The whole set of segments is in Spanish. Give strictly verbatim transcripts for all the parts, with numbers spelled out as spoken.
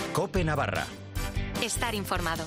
COPE Navarra. Estar informado.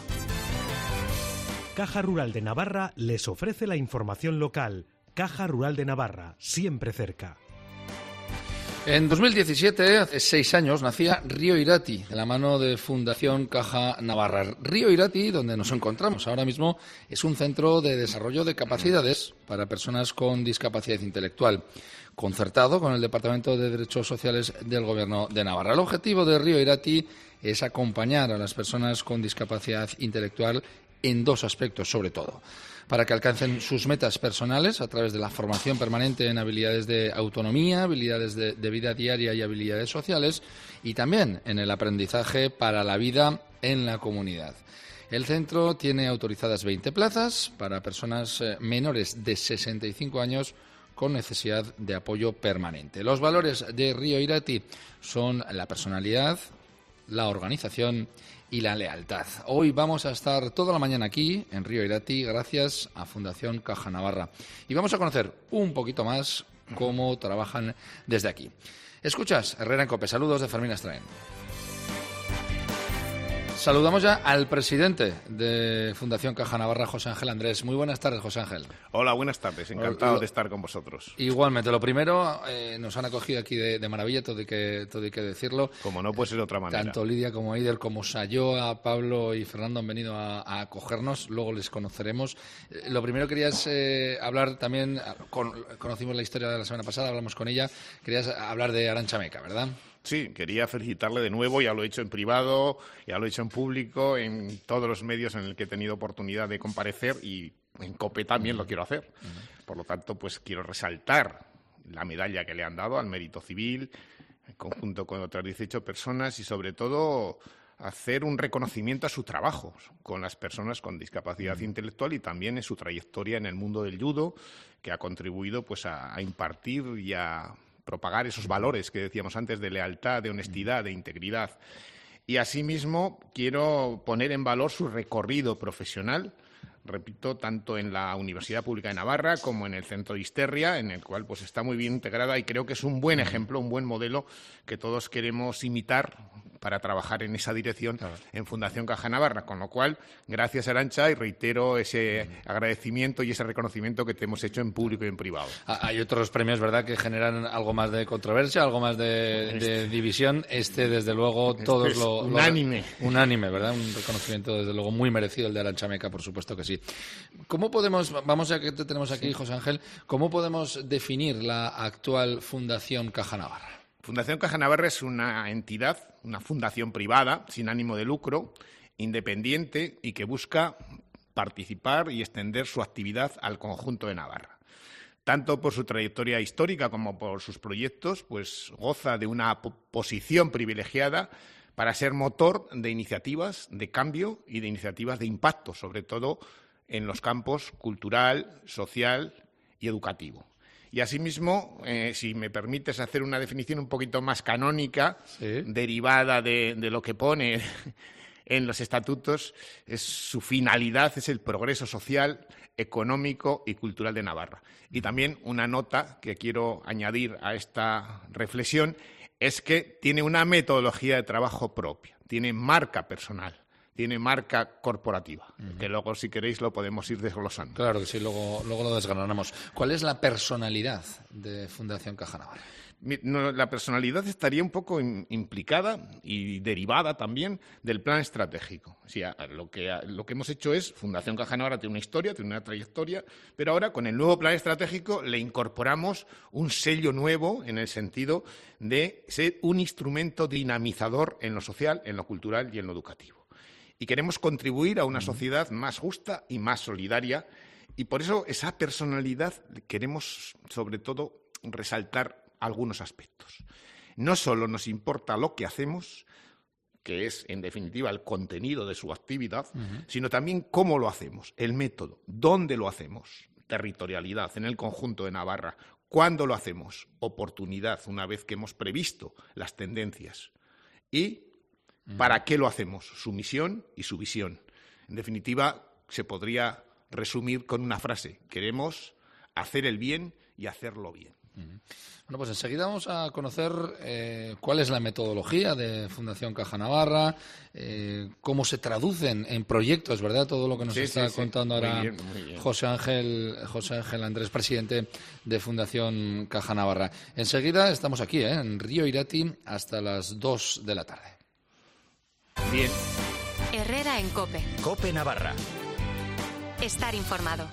Caja Rural de Navarra les ofrece la información local. Caja Rural de Navarra, siempre cerca. En dos mil diecisiete, hace seis años, nacía Río Irati, de la mano de Fundación Caja Navarra. Río Irati, donde nos encontramos ahora mismo, es un centro de desarrollo de capacidades para personas con discapacidad intelectual, concertado con el Departamento de Derechos Sociales del Gobierno de Navarra. El objetivo de Río Irati es acompañar a las personas con discapacidad intelectual en dos aspectos, sobre todo, para que alcancen sus metas personales a través de la formación permanente en habilidades de autonomía, habilidades de, de vida diaria y habilidades sociales, y también en el aprendizaje para la vida en la comunidad. El centro tiene autorizadas veinte plazas para personas eh, menores de sesenta y cinco años con necesidad de apoyo permanente. Los valores de Río Irati son la personalidad, la organización y la lealtad. Hoy vamos a estar toda la mañana aquí en Río Irati gracias a Fundación Caja Navarra y vamos a conocer un poquito más cómo trabajan desde aquí. Escuchas Herrera en COPE. Saludos de Fermín Estraen. Saludamos ya al presidente de Fundación Caja Navarra, José Ángel Andrés. Muy buenas tardes, José Ángel. Hola, buenas tardes. Encantado de estar con vosotros. Igualmente. Lo primero, eh, nos han acogido aquí de, de maravilla, todo hay, que, todo hay que decirlo. Como no puede ser de otra manera. Tanto Lidia como Eider, como Sayoa, Pablo y Fernando han venido a, a acogernos. Luego les conoceremos. Eh, lo primero querías eh, hablar también, con, conocimos la historia de la semana pasada, hablamos con ella. Querías hablar de Arantxa Meca, ¿verdad? Sí, quería felicitarle de nuevo, ya lo he hecho en privado, ya lo he hecho en público, en todos los medios en el que he tenido oportunidad de comparecer y en COPE también lo quiero hacer. Por lo tanto, pues quiero resaltar la medalla que le han dado al mérito civil, en conjunto con otras dieciocho personas y sobre todo hacer un reconocimiento a su trabajo con las personas con discapacidad uh-huh. intelectual y también en su trayectoria en el mundo del judo, que ha contribuido pues a, a impartir y a propagar esos valores que decíamos antes de lealtad, de honestidad, de integridad. Y asimismo quiero poner en valor su recorrido profesional, repito, tanto en la Universidad Pública de Navarra como en el Centro Isterria, en el cual pues está muy bien integrada y creo que es un buen ejemplo, un buen modelo que todos queremos imitar para trabajar en esa dirección claro. en Fundación Caja Navarra. Con lo cual, gracias Arantxa y reitero ese agradecimiento y ese reconocimiento que te hemos hecho en público y en privado. Hay otros premios, ¿verdad?, que generan algo más de controversia, algo más de, este. de división. Este, desde luego, este todos es lo... Unánime. Lo, unánime, ¿verdad? Un reconocimiento, desde luego, muy merecido el de Arantxa Meca, por supuesto que sí. ¿Cómo podemos, vamos ya que te tenemos aquí, sí. José Ángel, cómo podemos definir la actual Fundación Caja Navarra? Fundación Caja Navarra es una entidad, una fundación privada, sin ánimo de lucro, independiente y que busca participar y extender su actividad al conjunto de Navarra. Tanto por su trayectoria histórica como por sus proyectos, pues goza de una posición privilegiada para ser motor de iniciativas de cambio y de iniciativas de impacto, sobre todo en los campos cultural, social y educativo. Y asimismo, eh, si me permites hacer una definición un poquito más canónica, sí. derivada de, de lo que pone en los estatutos, es su finalidad es el progreso social, económico y cultural de Navarra. Y también una nota que quiero añadir a esta reflexión es que tiene una metodología de trabajo propia, tiene marca personal. Tiene marca corporativa, uh-huh. que luego, si queréis, lo podemos ir desglosando. Claro que sí, luego, luego lo desgranamos. ¿Cuál es la personalidad de Fundación Caja Navarra? La personalidad estaría un poco implicada y derivada también del plan estratégico. O sea, lo que, lo que hemos hecho es, Fundación Caja Navarra tiene una historia, tiene una trayectoria, pero ahora con el nuevo plan estratégico le incorporamos un sello nuevo en el sentido de ser un instrumento dinamizador en lo social, en lo cultural y en lo educativo. Y queremos contribuir a una sociedad más justa y más solidaria. Y por eso esa personalidad queremos, sobre todo, resaltar algunos aspectos. No solo nos importa lo que hacemos, que es, en definitiva, el contenido de su actividad, uh-huh. sino también cómo lo hacemos, el método, dónde lo hacemos, territorialidad en el conjunto de Navarra, cuándo lo hacemos, oportunidad, una vez que hemos previsto las tendencias, y ¿para qué lo hacemos? Su misión y su visión. En definitiva, se podría resumir con una frase: queremos hacer el bien y hacerlo bien. Bueno, pues enseguida vamos a conocer eh, cuál es la metodología de Fundación Caja Navarra, eh, cómo se traducen en proyectos, ¿verdad? Todo lo que nos sí, está sí, contando sí. ahora Muy bien, muy bien. José Ángel, José Ángel Andrés, presidente de Fundación Caja Navarra. Enseguida estamos aquí, ¿eh? En Río Irati, hasta las dos de la tarde. Bien. Herrera en COPE. COPE Navarra. Estar informado.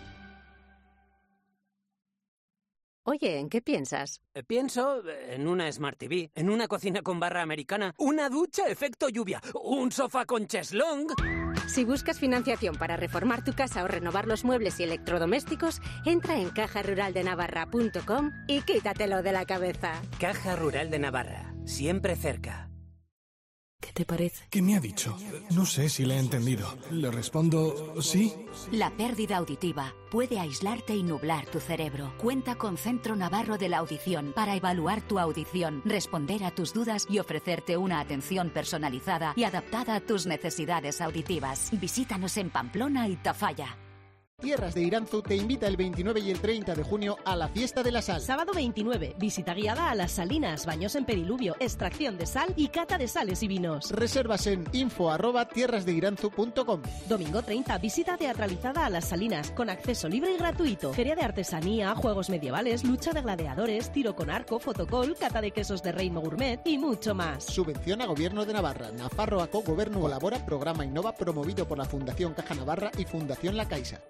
Oye, ¿en qué piensas? Eh, Pienso en una Smart T V, en una cocina con barra americana, una ducha efecto lluvia, un sofá con cheslong. Si buscas financiación para reformar tu casa o renovar los muebles y electrodomésticos, entra en caja rural de navarra punto com y quítatelo de la cabeza. Caja Rural de Navarra, siempre cerca. ¿Qué te parece? ¿Qué me ha dicho? No sé si le he entendido. Le respondo sí. La pérdida auditiva puede aislarte y nublar tu cerebro. Cuenta con Centro Navarro de la Audición para evaluar tu audición, responder a tus dudas y ofrecerte una atención personalizada y adaptada a tus necesidades auditivas. Visítanos en Pamplona y Tafalla. Tierras de Iranzu te invita el veintinueve y el treinta de junio a la Fiesta de la Sal. Sábado veintinueve, visita guiada a las salinas, baños en pediluvio, extracción de sal y cata de sales y vinos. Reservas en info arroba tierras de iranzu punto com. Domingo treinta, visita teatralizada a las salinas con acceso libre y gratuito. Feria de artesanía, juegos medievales, lucha de gladiadores, tiro con arco, fotocall, cata de quesos de reino gourmet y mucho más. Subvención a Gobierno de Navarra. Nafarroako Gobernu colabora, programa Innova promovido por la Fundación Caja Navarra y Fundación La Caixa.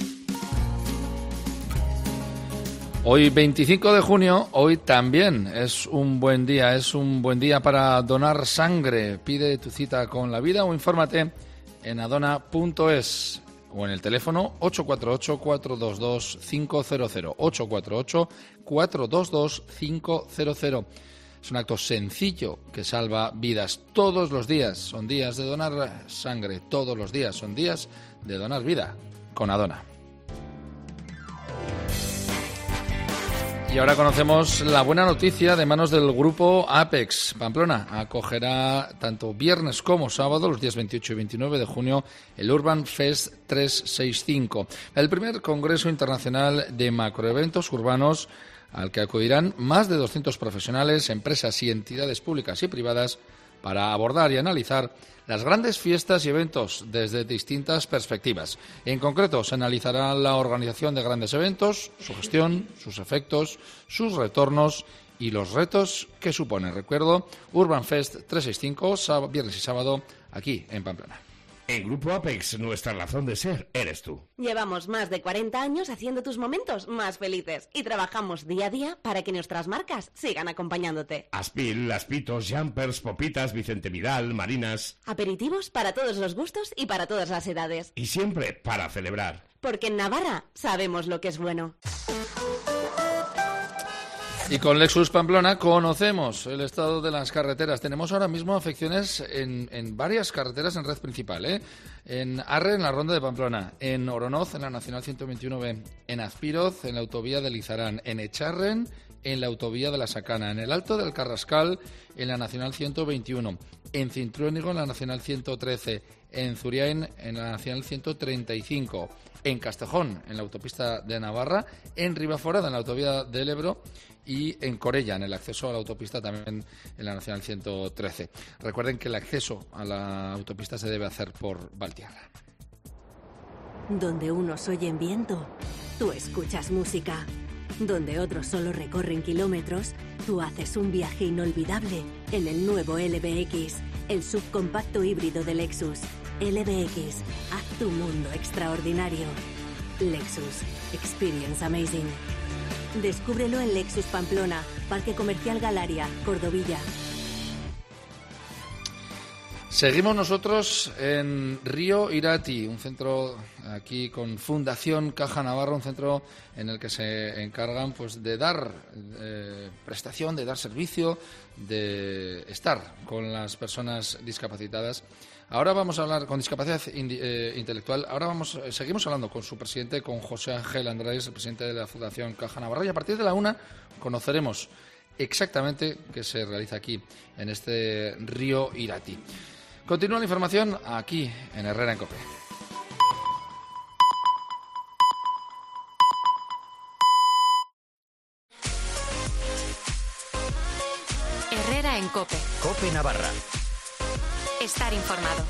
Hoy veinticinco de junio, hoy también es un buen día, es un buen día para donar sangre. Pide tu cita con la vida o infórmate en adona punto es o en el teléfono ocho cuatro ocho, cuatro dos dos, cinco cero cero, ocho cuatro ocho, cuatro dos dos, cinco cero cero. Es un acto sencillo que salva vidas. Todos los días son días de donar sangre, todos los días son días de donar vida con Adona. Y ahora conocemos la buena noticia de manos del grupo Apex. Pamplona acogerá tanto viernes como sábado, los días veintiocho y veintinueve de junio, el Urban Fest trescientos sesenta y cinco, el primer congreso internacional de macroeventos urbanos al que acudirán más de doscientos profesionales, empresas y entidades públicas y privadas para abordar y analizar las grandes fiestas y eventos desde distintas perspectivas. En concreto, se analizará la organización de grandes eventos, su gestión, sus efectos, sus retornos y los retos que supone. Recuerdo, Urban Fest trescientos sesenta y cinco, sábado, viernes y sábado, aquí en Pamplona. En Grupo Apex, nuestra razón de ser eres tú. Llevamos más de cuarenta años haciendo tus momentos más felices y trabajamos día a día para que nuestras marcas sigan acompañándote. Aspil, Aspitos, Jumpers, Popitas, Vicente Vidal, Marinas. Aperitivos para todos los gustos y para todas las edades. Y siempre para celebrar. Porque en Navarra sabemos lo que es bueno. Y con Lexus Pamplona conocemos el estado de las carreteras. Tenemos ahora mismo afecciones en, en varias carreteras en red principal, ¿eh? En Arre, en la Ronda de Pamplona, en Oronoz, en la Nacional ciento veintiuno B, en Azpiroz, en la autovía de Lizarán, en Echarren, en la autovía de la Sacana, en el Alto del Carrascal, en la Nacional ciento veintiuno, en Cintruénigo, en la Nacional ciento trece, en Zuriain, en la Nacional ciento treinta y cinco, en Castejón, en la autopista de Navarra, en Ribaforada, en la autovía del Ebro, y en Corella, en el acceso a la autopista también en la Nacional ciento trece. Recuerden que el acceso a la autopista se debe hacer por Valtierra. Donde unos oyen viento, tú escuchas música. Donde otros solo recorren kilómetros, tú haces un viaje inolvidable en el nuevo L B X, el subcompacto híbrido de Lexus. L B X, haz tu mundo extraordinario. Lexus, experience amazing. Descúbrelo en Lexus Pamplona, Parque Comercial Galaria, Cordovilla. Seguimos nosotros en Río Irati, un centro aquí con Fundación Caja Navarra, un centro en el que se encargan pues de dar eh, prestación, de dar servicio, de estar con las personas discapacitadas. Ahora vamos a hablar con discapacidad in, eh, intelectual. Ahora vamos, eh, seguimos hablando con su presidente, con José Ángel Andrés, el presidente de la Fundación Caja Navarra, y a partir de la una conoceremos exactamente qué se realiza aquí en este Río Irati. Continúa la información aquí en Herrera en COPE. COPE Navarra. Estar informado.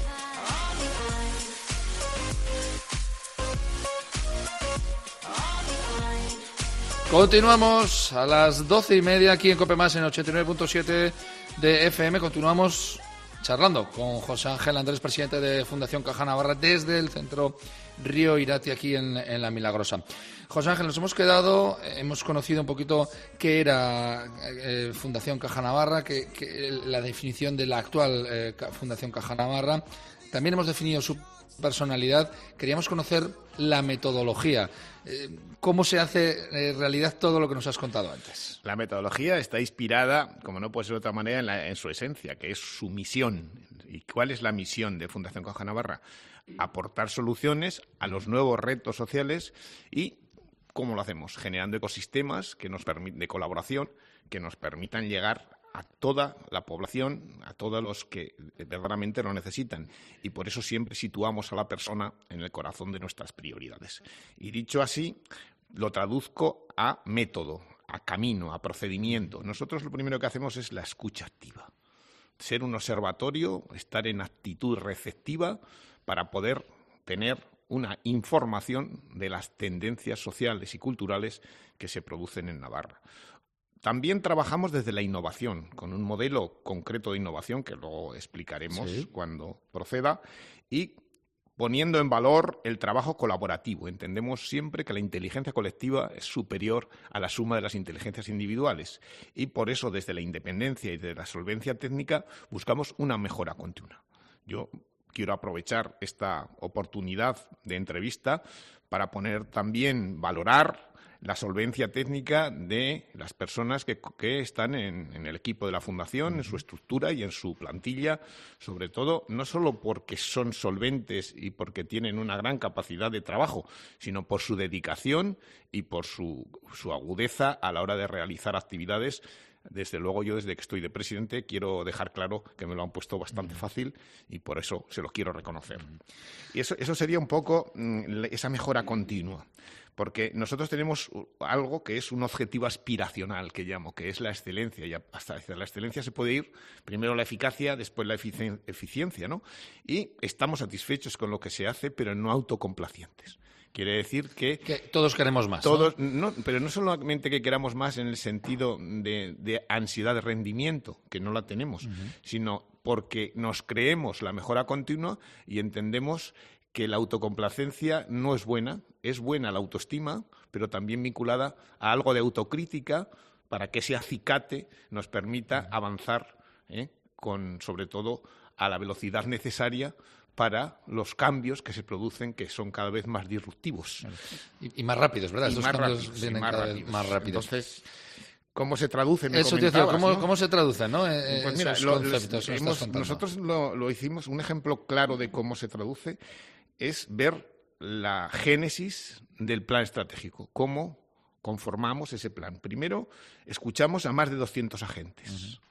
Continuamos a las doce y media aquí en COPE Más en ochenta y nueve punto siete de F M. Continuamos charlando con José Ángel Andrés, presidente de Fundación Caja Navarra, desde el centro Río Irati, aquí en, en La Milagrosa. José Ángel, nos hemos quedado, hemos conocido un poquito qué era eh, Fundación Caja Navarra, que, que, la definición de la actual eh, Fundación Caja Navarra. También hemos definido su personalidad. Queríamos conocer la metodología. Eh, ¿Cómo se hace en realidad todo lo que nos has contado antes? La metodología está inspirada, como no puede ser de otra manera, en, la, en su esencia, que es su misión. ¿Y cuál es la misión de Fundación Caja Navarra? Aportar soluciones a los nuevos retos sociales. ¿Y cómo lo hacemos? Generando ecosistemas que nos permit- de colaboración que nos permitan llegar a toda la población, a todos los que verdaderamente lo necesitan. Y por eso siempre situamos a la persona en el corazón de nuestras prioridades. Y dicho así, lo traduzco a método, a camino, a procedimiento. Nosotros lo primero que hacemos es la escucha activa. Ser un observatorio, estar en actitud receptiva para poder tener una información de las tendencias sociales y culturales que se producen en Navarra. También trabajamos desde la innovación, con un modelo concreto de innovación que luego explicaremos sí. cuando proceda, y poniendo en valor el trabajo colaborativo. Entendemos siempre que la inteligencia colectiva es superior a la suma de las inteligencias individuales y por eso desde la independencia y de la solvencia técnica buscamos una mejora continua. Yo quiero aprovechar esta oportunidad de entrevista para poner también, valorar la solvencia técnica de las personas que, que están en, en el equipo de la Fundación, en su estructura y en su plantilla, sobre todo, no solo porque son solventes y porque tienen una gran capacidad de trabajo, sino por su dedicación y por su, su agudeza a la hora de realizar actividades. Desde luego, yo desde que estoy de presidente quiero dejar claro que me lo han puesto bastante fácil y por eso se lo quiero reconocer. Y eso, eso sería un poco mmm, esa mejora continua. Porque nosotros tenemos algo que es un objetivo aspiracional, que llamo, que es la excelencia. Y hasta hacia la excelencia se puede ir primero la eficacia, después la eficien- eficiencia, ¿no? Y estamos satisfechos con lo que se hace, pero no autocomplacientes. Quiere decir que... que todos queremos más, todos, ¿no? ¿no? Pero no solamente que queramos más en el sentido de, de ansiedad de rendimiento, que no la tenemos, uh-huh. sino porque nos creemos la mejora continua y entendemos que la autocomplacencia no es buena, es buena la autoestima, pero también vinculada a algo de autocrítica para que ese acicate nos permita avanzar, ¿eh? con, sobre todo, a la velocidad necesaria para los cambios que se producen, que son cada vez más disruptivos. Y, y más rápidos, ¿verdad? Y Estos más cambios rápidos, vienen más cada rápidos. vez más rápidos. Entonces, ¿cómo se traduce? Me Eso, tío, ¿cómo, ¿no? ¿cómo se traduce, no? Eh, pues mira, esos lo, conceptos los, hemos, nosotros lo, lo hicimos, un ejemplo claro de cómo se traduce es ver la génesis del plan estratégico, cómo conformamos ese plan. Primero, escuchamos a más de doscientos agentes. Uh-huh.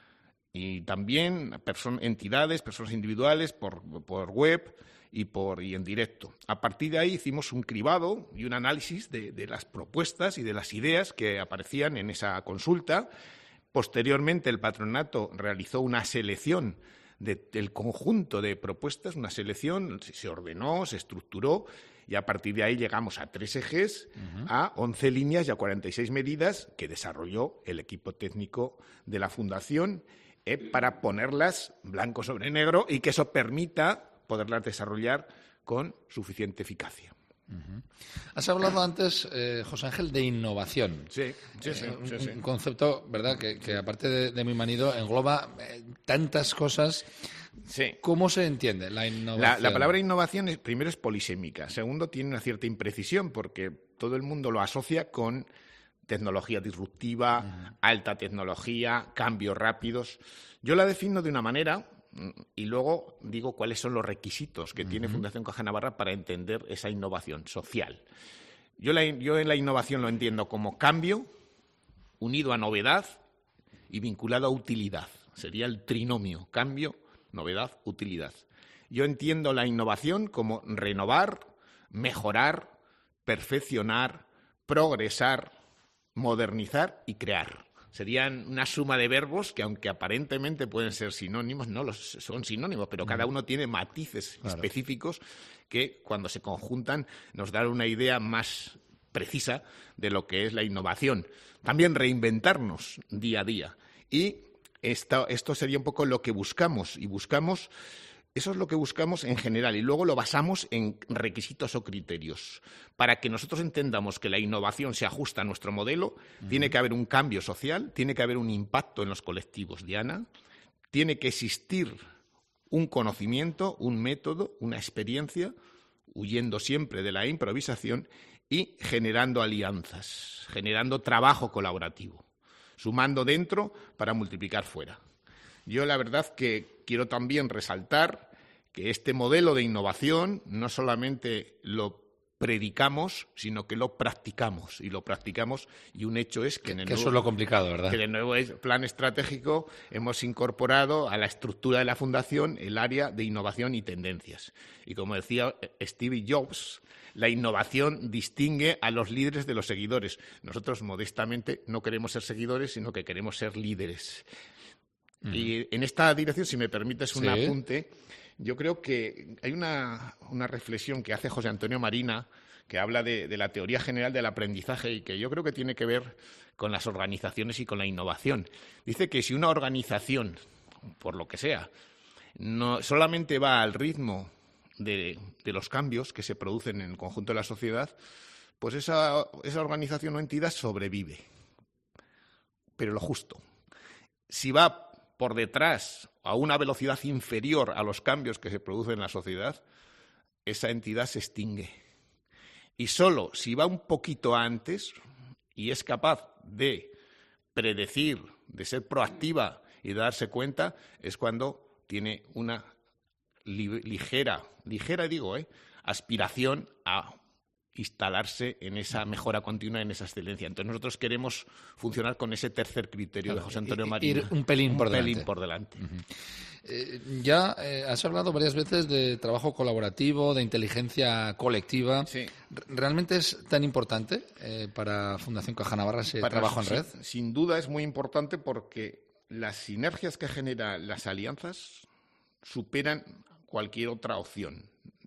Y también person- entidades, personas individuales, por, por web y, por, y en directo. A partir de ahí hicimos un cribado y un análisis de, de las propuestas y de las ideas que aparecían en esa consulta. Posteriormente, el patronato realizó una selección de, del conjunto de propuestas, una selección, se ordenó, se estructuró y a partir de ahí llegamos a tres ejes, uh-huh. a once líneas y a cuarenta y seis medidas que desarrolló el equipo técnico de la Fundación eh, para ponerlas blanco sobre negro y que eso permita poderlas desarrollar con suficiente eficacia. Uh-huh. Has hablado antes, eh, José Ángel, de innovación. Sí, sí, sí. Eh, un, sí, sí. un concepto, ¿verdad?, que, que aparte de, de muy manido engloba eh, tantas cosas. Sí. ¿Cómo se entiende la innovación? La, la palabra innovación es, primero es polisémica, segundo tiene una cierta imprecisión porque todo el mundo lo asocia con tecnología disruptiva, uh-huh. alta tecnología, cambios rápidos. Yo la defino de una manera y luego digo cuáles son los requisitos que uh-huh. tiene Fundación Caja Navarra para entender esa innovación social. Yo, la, yo en la innovación lo entiendo como cambio unido a novedad y vinculado a utilidad. Sería el trinomio, cambio, novedad, utilidad. Yo entiendo la innovación como renovar, mejorar, perfeccionar, progresar, modernizar y crear. Serían una suma de verbos que, aunque aparentemente pueden ser sinónimos, no los son sinónimos, pero cada uno tiene matices claro. específicos que, cuando se conjuntan, nos dan una idea más precisa de lo que es la innovación. También reinventarnos día a día. Y esto, esto sería un poco lo que buscamos. Y buscamos, eso es lo que buscamos en general. Y luego lo basamos en requisitos o criterios. Para que nosotros entendamos que la innovación se ajusta a nuestro modelo, uh-huh. tiene que haber un cambio social, tiene que haber un impacto en los colectivos, Diana, tiene que existir un conocimiento, un método, una experiencia, huyendo siempre de la improvisación y generando alianzas, generando trabajo colaborativo, sumando dentro para multiplicar fuera. Yo la verdad que quiero también resaltar que este modelo de innovación no solamente lo predicamos, sino que lo practicamos, y lo practicamos, y un hecho es que en el que nuevo, eso es lo complicado, ¿verdad? Que en el nuevo plan estratégico hemos incorporado a la estructura de la Fundación el área de innovación y tendencias. Y como decía Steve Jobs, la innovación distingue a los líderes de los seguidores. Nosotros, modestamente, no queremos ser seguidores, sino que queremos ser líderes. Mm. Y en esta dirección, si me permites un ¿Sí? apunte, yo creo que hay una, una reflexión que hace José Antonio Marina, que habla de, de la teoría general del aprendizaje y que yo creo que tiene que ver con las organizaciones y con la innovación. Dice que si una organización, por lo que sea, no solamente va al ritmo de, de los cambios que se producen en el conjunto de la sociedad, pues esa, esa organización o entidad sobrevive. Pero lo justo. Si va por detrás a una velocidad inferior a los cambios que se producen en la sociedad, esa entidad se extingue. Y solo si va un poquito antes y es capaz de predecir, de ser proactiva y de darse cuenta, es cuando tiene una li- ligera, ligera digo, ¿eh? aspiración a instalarse en esa mejora continua, en esa excelencia. Entonces nosotros queremos funcionar con ese tercer criterio claro, de José Antonio Marina. Ir un pelín un por pelín delante. por delante. Uh-huh. eh, ya eh, has hablado varias veces de trabajo colaborativo, de inteligencia colectiva. Sí. ¿Realmente es tan importante eh, para Fundación Caja Navarra ese para trabajo en red? Sin, sin duda es muy importante porque las sinergias que generan las alianzas superan cualquier otra opción.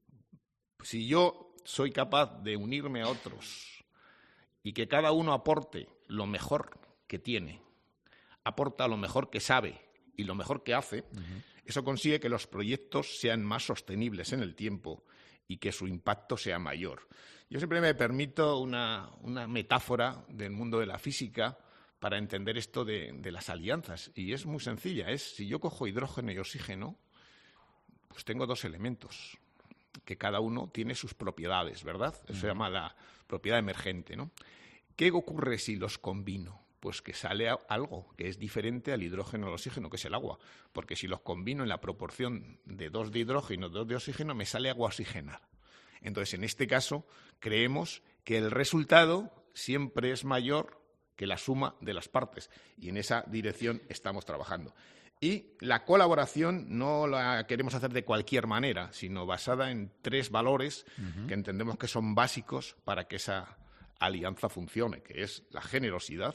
Si yo soy capaz de unirme a otros y que cada uno aporte lo mejor que tiene, aporta lo mejor que sabe y lo mejor que hace, uh-huh. eso consigue que los proyectos sean más sostenibles en el tiempo y que su impacto sea mayor. Yo siempre me permito una, una metáfora del mundo de la física para entender esto de, de las alianzas, y es muy sencilla. Es, si yo cojo hidrógeno y oxígeno, pues tengo dos elementos que cada uno tiene sus propiedades, ¿verdad? Eso se llama la propiedad emergente, ¿no? ¿Qué ocurre si los combino? Pues que sale algo que es diferente al hidrógeno o al oxígeno, que es el agua. Porque si los combino en la proporción de dos de hidrógeno, dos de oxígeno, me sale agua oxigenada. Entonces, en este caso, creemos que el resultado siempre es mayor que la suma de las partes. Y en esa dirección estamos trabajando. Y la colaboración no la queremos hacer de cualquier manera, sino basada en tres valores uh-huh. que entendemos que son básicos para que esa alianza funcione, que es la generosidad,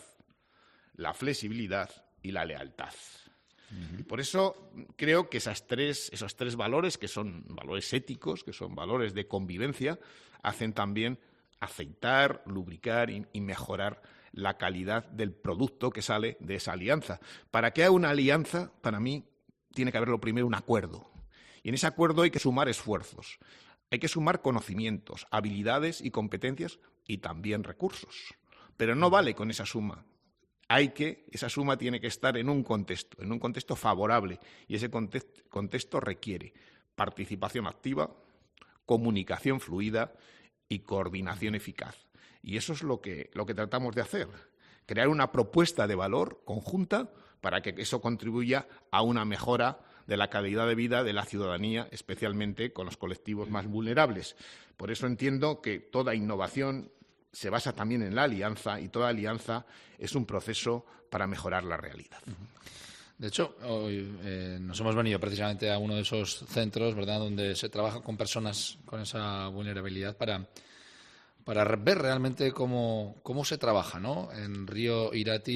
la flexibilidad y la lealtad. Uh-huh. Y por eso creo que esas tres, esos tres valores, que son valores éticos, que son valores de convivencia, hacen también aceitar, lubricar y, y mejorar la calidad del producto que sale de esa alianza. Para que haya una alianza, para mí, tiene que haber lo primero un acuerdo. Y en ese acuerdo hay que sumar esfuerzos. Hay que sumar conocimientos, habilidades y competencias y también recursos. Pero no vale con esa suma. Hay que, esa suma tiene que estar en un contexto, en un contexto favorable. Y ese contexto, contexto requiere participación activa, comunicación fluida y coordinación eficaz. Y eso es lo que, lo que tratamos de hacer, crear una propuesta de valor conjunta para que eso contribuya a una mejora de la calidad de vida de la ciudadanía, especialmente con los colectivos más vulnerables. Por eso entiendo que toda innovación se basa también en la alianza y toda alianza es un proceso para mejorar la realidad. De hecho, hoy eh, nos hemos venido precisamente a uno de esos centros, ¿verdad?, donde se trabaja con personas con esa vulnerabilidad para... para ver realmente cómo, cómo se trabaja, ¿no? En Río Irati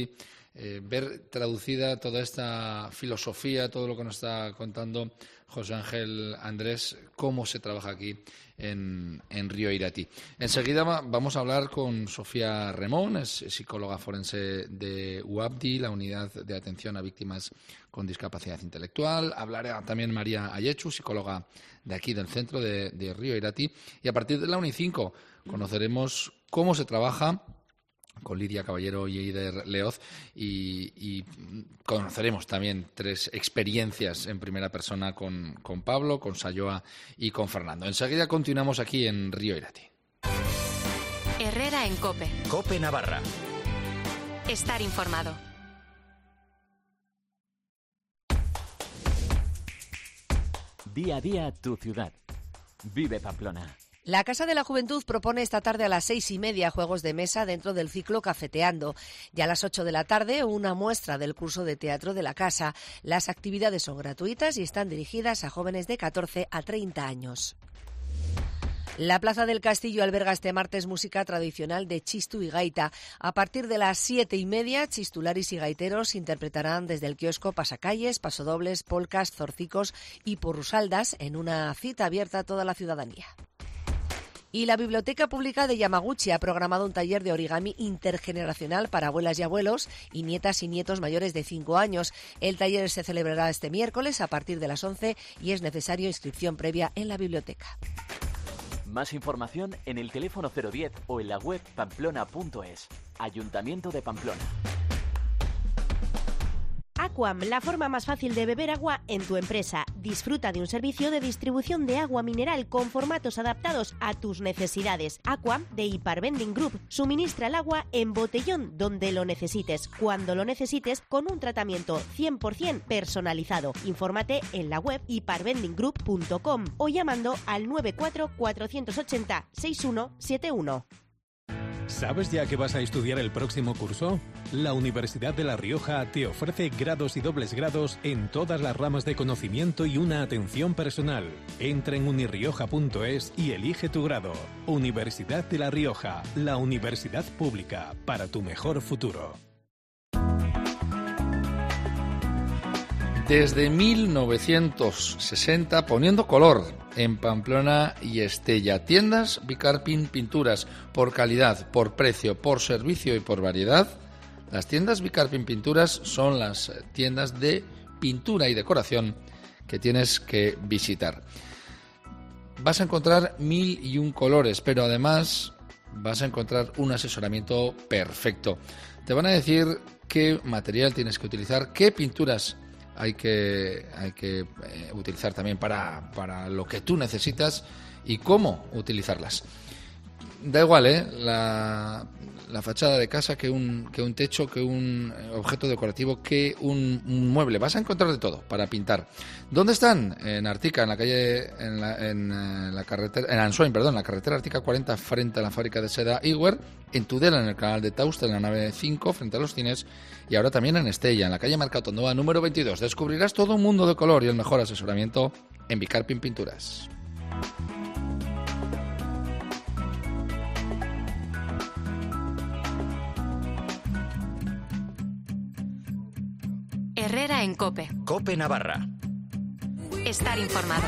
eh, ver traducida toda esta filosofía, todo lo que nos está contando José Ángel Andrés, cómo se trabaja aquí en, en Río Irati. Enseguida va, vamos a hablar con Sofía Remón, es psicóloga forense de U A B D I, la Unidad de Atención a Víctimas con Discapacidad Intelectual. Hablará también María Ayechu, psicóloga de aquí del centro de, de Río Irati. Y a partir de la UNIcinco conoceremos cómo se trabaja con Lidia Caballero y Eider Leoz y, y conoceremos también tres experiencias en primera persona con, con Pablo, con Sayoa y con Fernando. Enseguida continuamos aquí en Río Irati. Herrera en COPE. COPE Navarra. Estar informado. Día a día tu ciudad. Vive Pamplona. La Casa de la Juventud propone esta tarde a las seis y media juegos de mesa dentro del ciclo Cafeteando. Y a las ocho de la tarde una muestra del curso de teatro de la Casa. Las actividades son gratuitas y están dirigidas a jóvenes de catorce a treinta años. La Plaza del Castillo alberga este martes música tradicional de chistu y gaita. A partir de las siete y media, chistularis y gaiteros interpretarán desde el kiosco pasacalles, pasodobles, polcas, zorcicos y porrusaldas en una cita abierta a toda la ciudadanía. Y la Biblioteca Pública de Yamaguchi ha programado un taller de origami intergeneracional para abuelas y abuelos y nietas y nietos mayores de cinco años. El taller se celebrará este miércoles a partir de las once y es necesario inscripción previa en la biblioteca. Más información en el teléfono cero diez o en la web pamplona punto es. Ayuntamiento de Pamplona. Aquam, la forma más fácil de beber agua en tu empresa. Disfruta de un servicio de distribución de agua mineral con formatos adaptados a tus necesidades. Aquam, de Hipervending Group, suministra el agua en botellón donde lo necesites, cuando lo necesites, con un tratamiento cien por ciento personalizado. Infórmate en la web hipervending group punto com o llamando al nueve cuatro cuatro ocho cero seis uno siete uno. ¿Sabes ya que vas a estudiar el próximo curso? La Universidad de La Rioja te ofrece grados y dobles grados en todas las ramas de conocimiento y una atención personal. Entra en unirrioja punto es y elige tu grado. Universidad de La Rioja, la universidad pública para tu mejor futuro. Desde mil novecientos sesenta, poniendo color en Pamplona y Estella. Tiendas Bicarpin Pinturas, por calidad, por precio, por servicio y por variedad. Las tiendas Bicarpin Pinturas son las tiendas de pintura y decoración que tienes que visitar. Vas a encontrar mil y un colores, pero además vas a encontrar un asesoramiento perfecto. Te van a decir qué material tienes que utilizar, qué pinturas hay que, hay que eh, utilizar también para, para lo que tú necesitas y cómo utilizarlas. Da igual, ¿eh? La, la fachada de casa, que un, que un techo, que un objeto decorativo, que un, un mueble. Vas a encontrar de todo para pintar. ¿Dónde están? En Artica, en la calle, en la, en, en la carretera, en Ansoain, perdón, en la carretera Artica cuarenta, frente a la fábrica de seda Iwer, en Tudela, en el canal de Tauste, en la nave cinco, frente a los cines, y ahora también en Estella, en la calle Mercatondoa número veintidós. Descubrirás todo un mundo de color y el mejor asesoramiento en Bicarpin Pinturas. Herrera en COPE. COPE Navarra. Estar informado.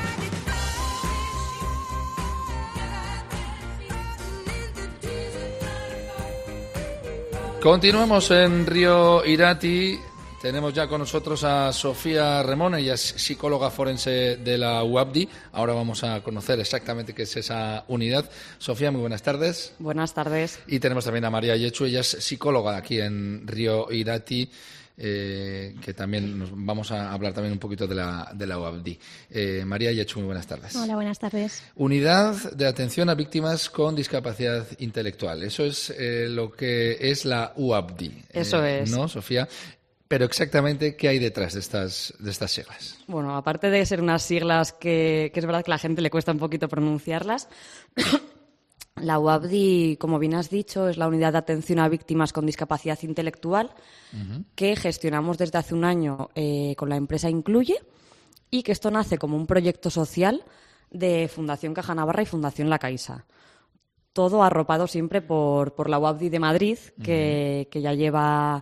Continuamos en Río Irati. Tenemos ya con nosotros a Sofía Remón, ella es psicóloga forense de la U A B D I. Ahora vamos a conocer exactamente qué es esa unidad. Sofía, muy buenas tardes. Buenas tardes. Y tenemos también a María Ayechu, ella es psicóloga aquí en Río Irati. Eh, que también nos vamos a hablar también un poquito de la, de la U A B D I. Eh, María Ayechu, muy buenas tardes. Hola, buenas tardes. Unidad de Atención a Víctimas con Discapacidad Intelectual. Eso es eh, lo que es la U A B D I. Eso eh, es. ¿No, Sofía? Pero exactamente, ¿qué hay detrás de estas, de estas siglas? Bueno, aparte de ser unas siglas que, que es verdad que a la gente le cuesta un poquito pronunciarlas, la U A B D I, como bien has dicho, es la Unidad de Atención a Víctimas con Discapacidad Intelectual, uh-huh. que gestionamos desde hace un año eh, con la empresa Incluye, y que esto nace como un proyecto social de Fundación Caja Navarra y Fundación La Caixa. Todo arropado siempre por, por la U A B D I de Madrid, que, uh-huh. que ya lleva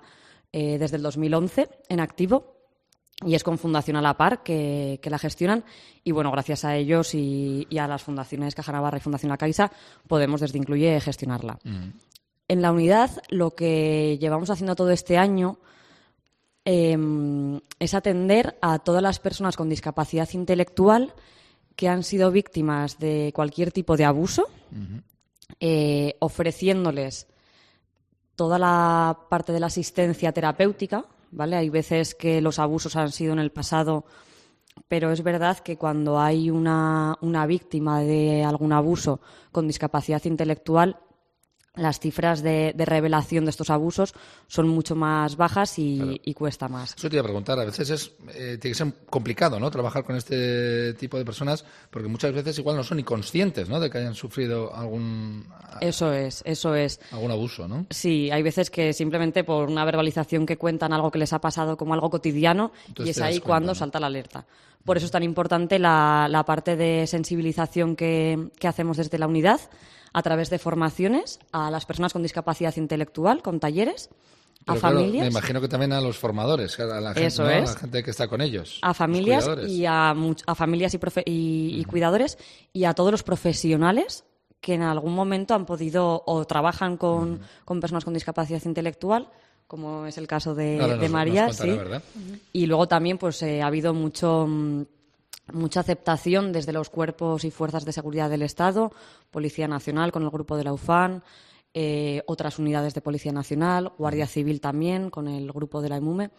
eh, desde el dos mil once en activo. Y es con Fundación A la Par que, que la gestionan. Y bueno, gracias a ellos y, y a las fundaciones Caja Navarra y Fundación La Caixa podemos desde Incluye gestionarla. Mm. En la unidad lo que llevamos haciendo todo este año eh, es atender a todas las personas con discapacidad intelectual que han sido víctimas de cualquier tipo de abuso, uh-huh. eh, ofreciéndoles toda la parte de la asistencia terapéutica. ¿Vale? Hay veces que los abusos han sido en el pasado, pero es verdad que cuando hay una, una víctima de algún abuso con discapacidad intelectual, las cifras de, de revelación de estos abusos son mucho más bajas y, claro. y cuesta más. Eso te iba a preguntar. A veces es, eh, tiene que ser complicado, ¿no?, trabajar con este tipo de personas, porque muchas veces igual no son ni conscientes, ¿no?, de que hayan sufrido algún... Eso es, eso es. Algún abuso, ¿no? Sí, hay veces que simplemente por una verbalización que cuentan algo que les ha pasado como algo cotidiano. Entonces y es ahí cuenta, cuando ¿no? salta la alerta. Por eso es tan importante la, la parte de sensibilización que, que hacemos desde la unidad, a través de formaciones a las personas con discapacidad intelectual, con talleres, Pero a claro, familias. Me imagino que también a los formadores, a la gente, Eso ¿no? es. a la gente que está con ellos. A familias y a, a familias y, profe y, uh-huh. y cuidadores y a todos los profesionales que en algún momento han podido o trabajan con, uh-huh. con personas con discapacidad intelectual, como es el caso de, Ahora de nos, María. nos contará, sí. ¿verdad? Uh-huh. Y luego también pues eh, ha habido mucho... mucha aceptación desde los cuerpos y fuerzas de seguridad del Estado, Policía Nacional con el grupo de la U F A N, eh, otras unidades de Policía Nacional, Guardia Civil también con el grupo de la EMUME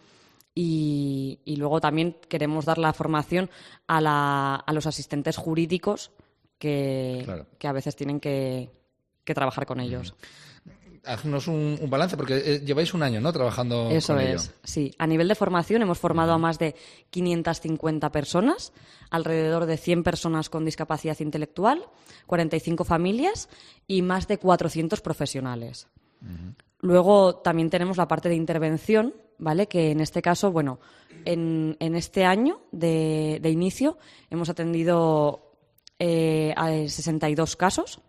y, y luego también queremos dar la formación a, la, a los asistentes jurídicos que, claro. que a veces tienen que, que trabajar con ellos. Haznos un, un balance, porque lleváis un año, ¿no?, trabajando Eso con es, ello. Sí. A nivel de formación hemos formado a más de quinientas cincuenta personas, alrededor de cien personas con discapacidad intelectual, cuarenta y cinco familias y más de cuatrocientos profesionales. Uh-huh. Luego también tenemos la parte de intervención, ¿vale?, que en este caso, bueno, en, en este año de, de inicio hemos atendido eh, a sesenta y dos casos.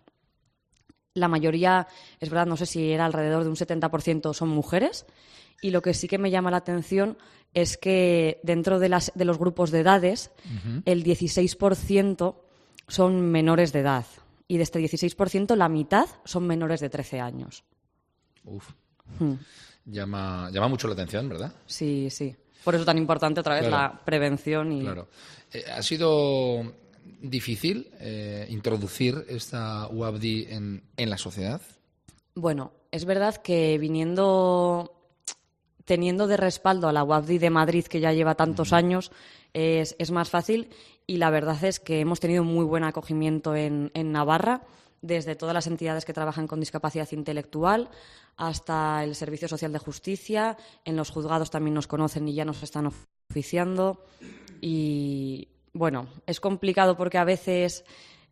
La mayoría, es verdad, no sé si era alrededor de un setenta por ciento son mujeres. Y lo que sí que me llama la atención es que dentro de, las, de los grupos de edades, uh-huh. el dieciséis por ciento son menores de edad. Y de este dieciséis por ciento, la mitad son menores de trece años. Uf. Hmm. Llama, llama mucho la atención, ¿verdad? Sí, sí. Por eso tan importante otra vez claro. la prevención. Y... Claro. Eh, ha sido... difícil eh, introducir esta U A B D I en, en la sociedad? Bueno, es verdad que viniendo, teniendo de respaldo a la U A B D I de Madrid, que ya lleva tantos uh-huh. años, es, es más fácil y la verdad es que hemos tenido muy buen acogimiento en, en Navarra, desde todas las entidades que trabajan con discapacidad intelectual hasta el Servicio Social de Justicia. En los juzgados también nos conocen y ya nos están oficiando y... Bueno, es complicado porque a veces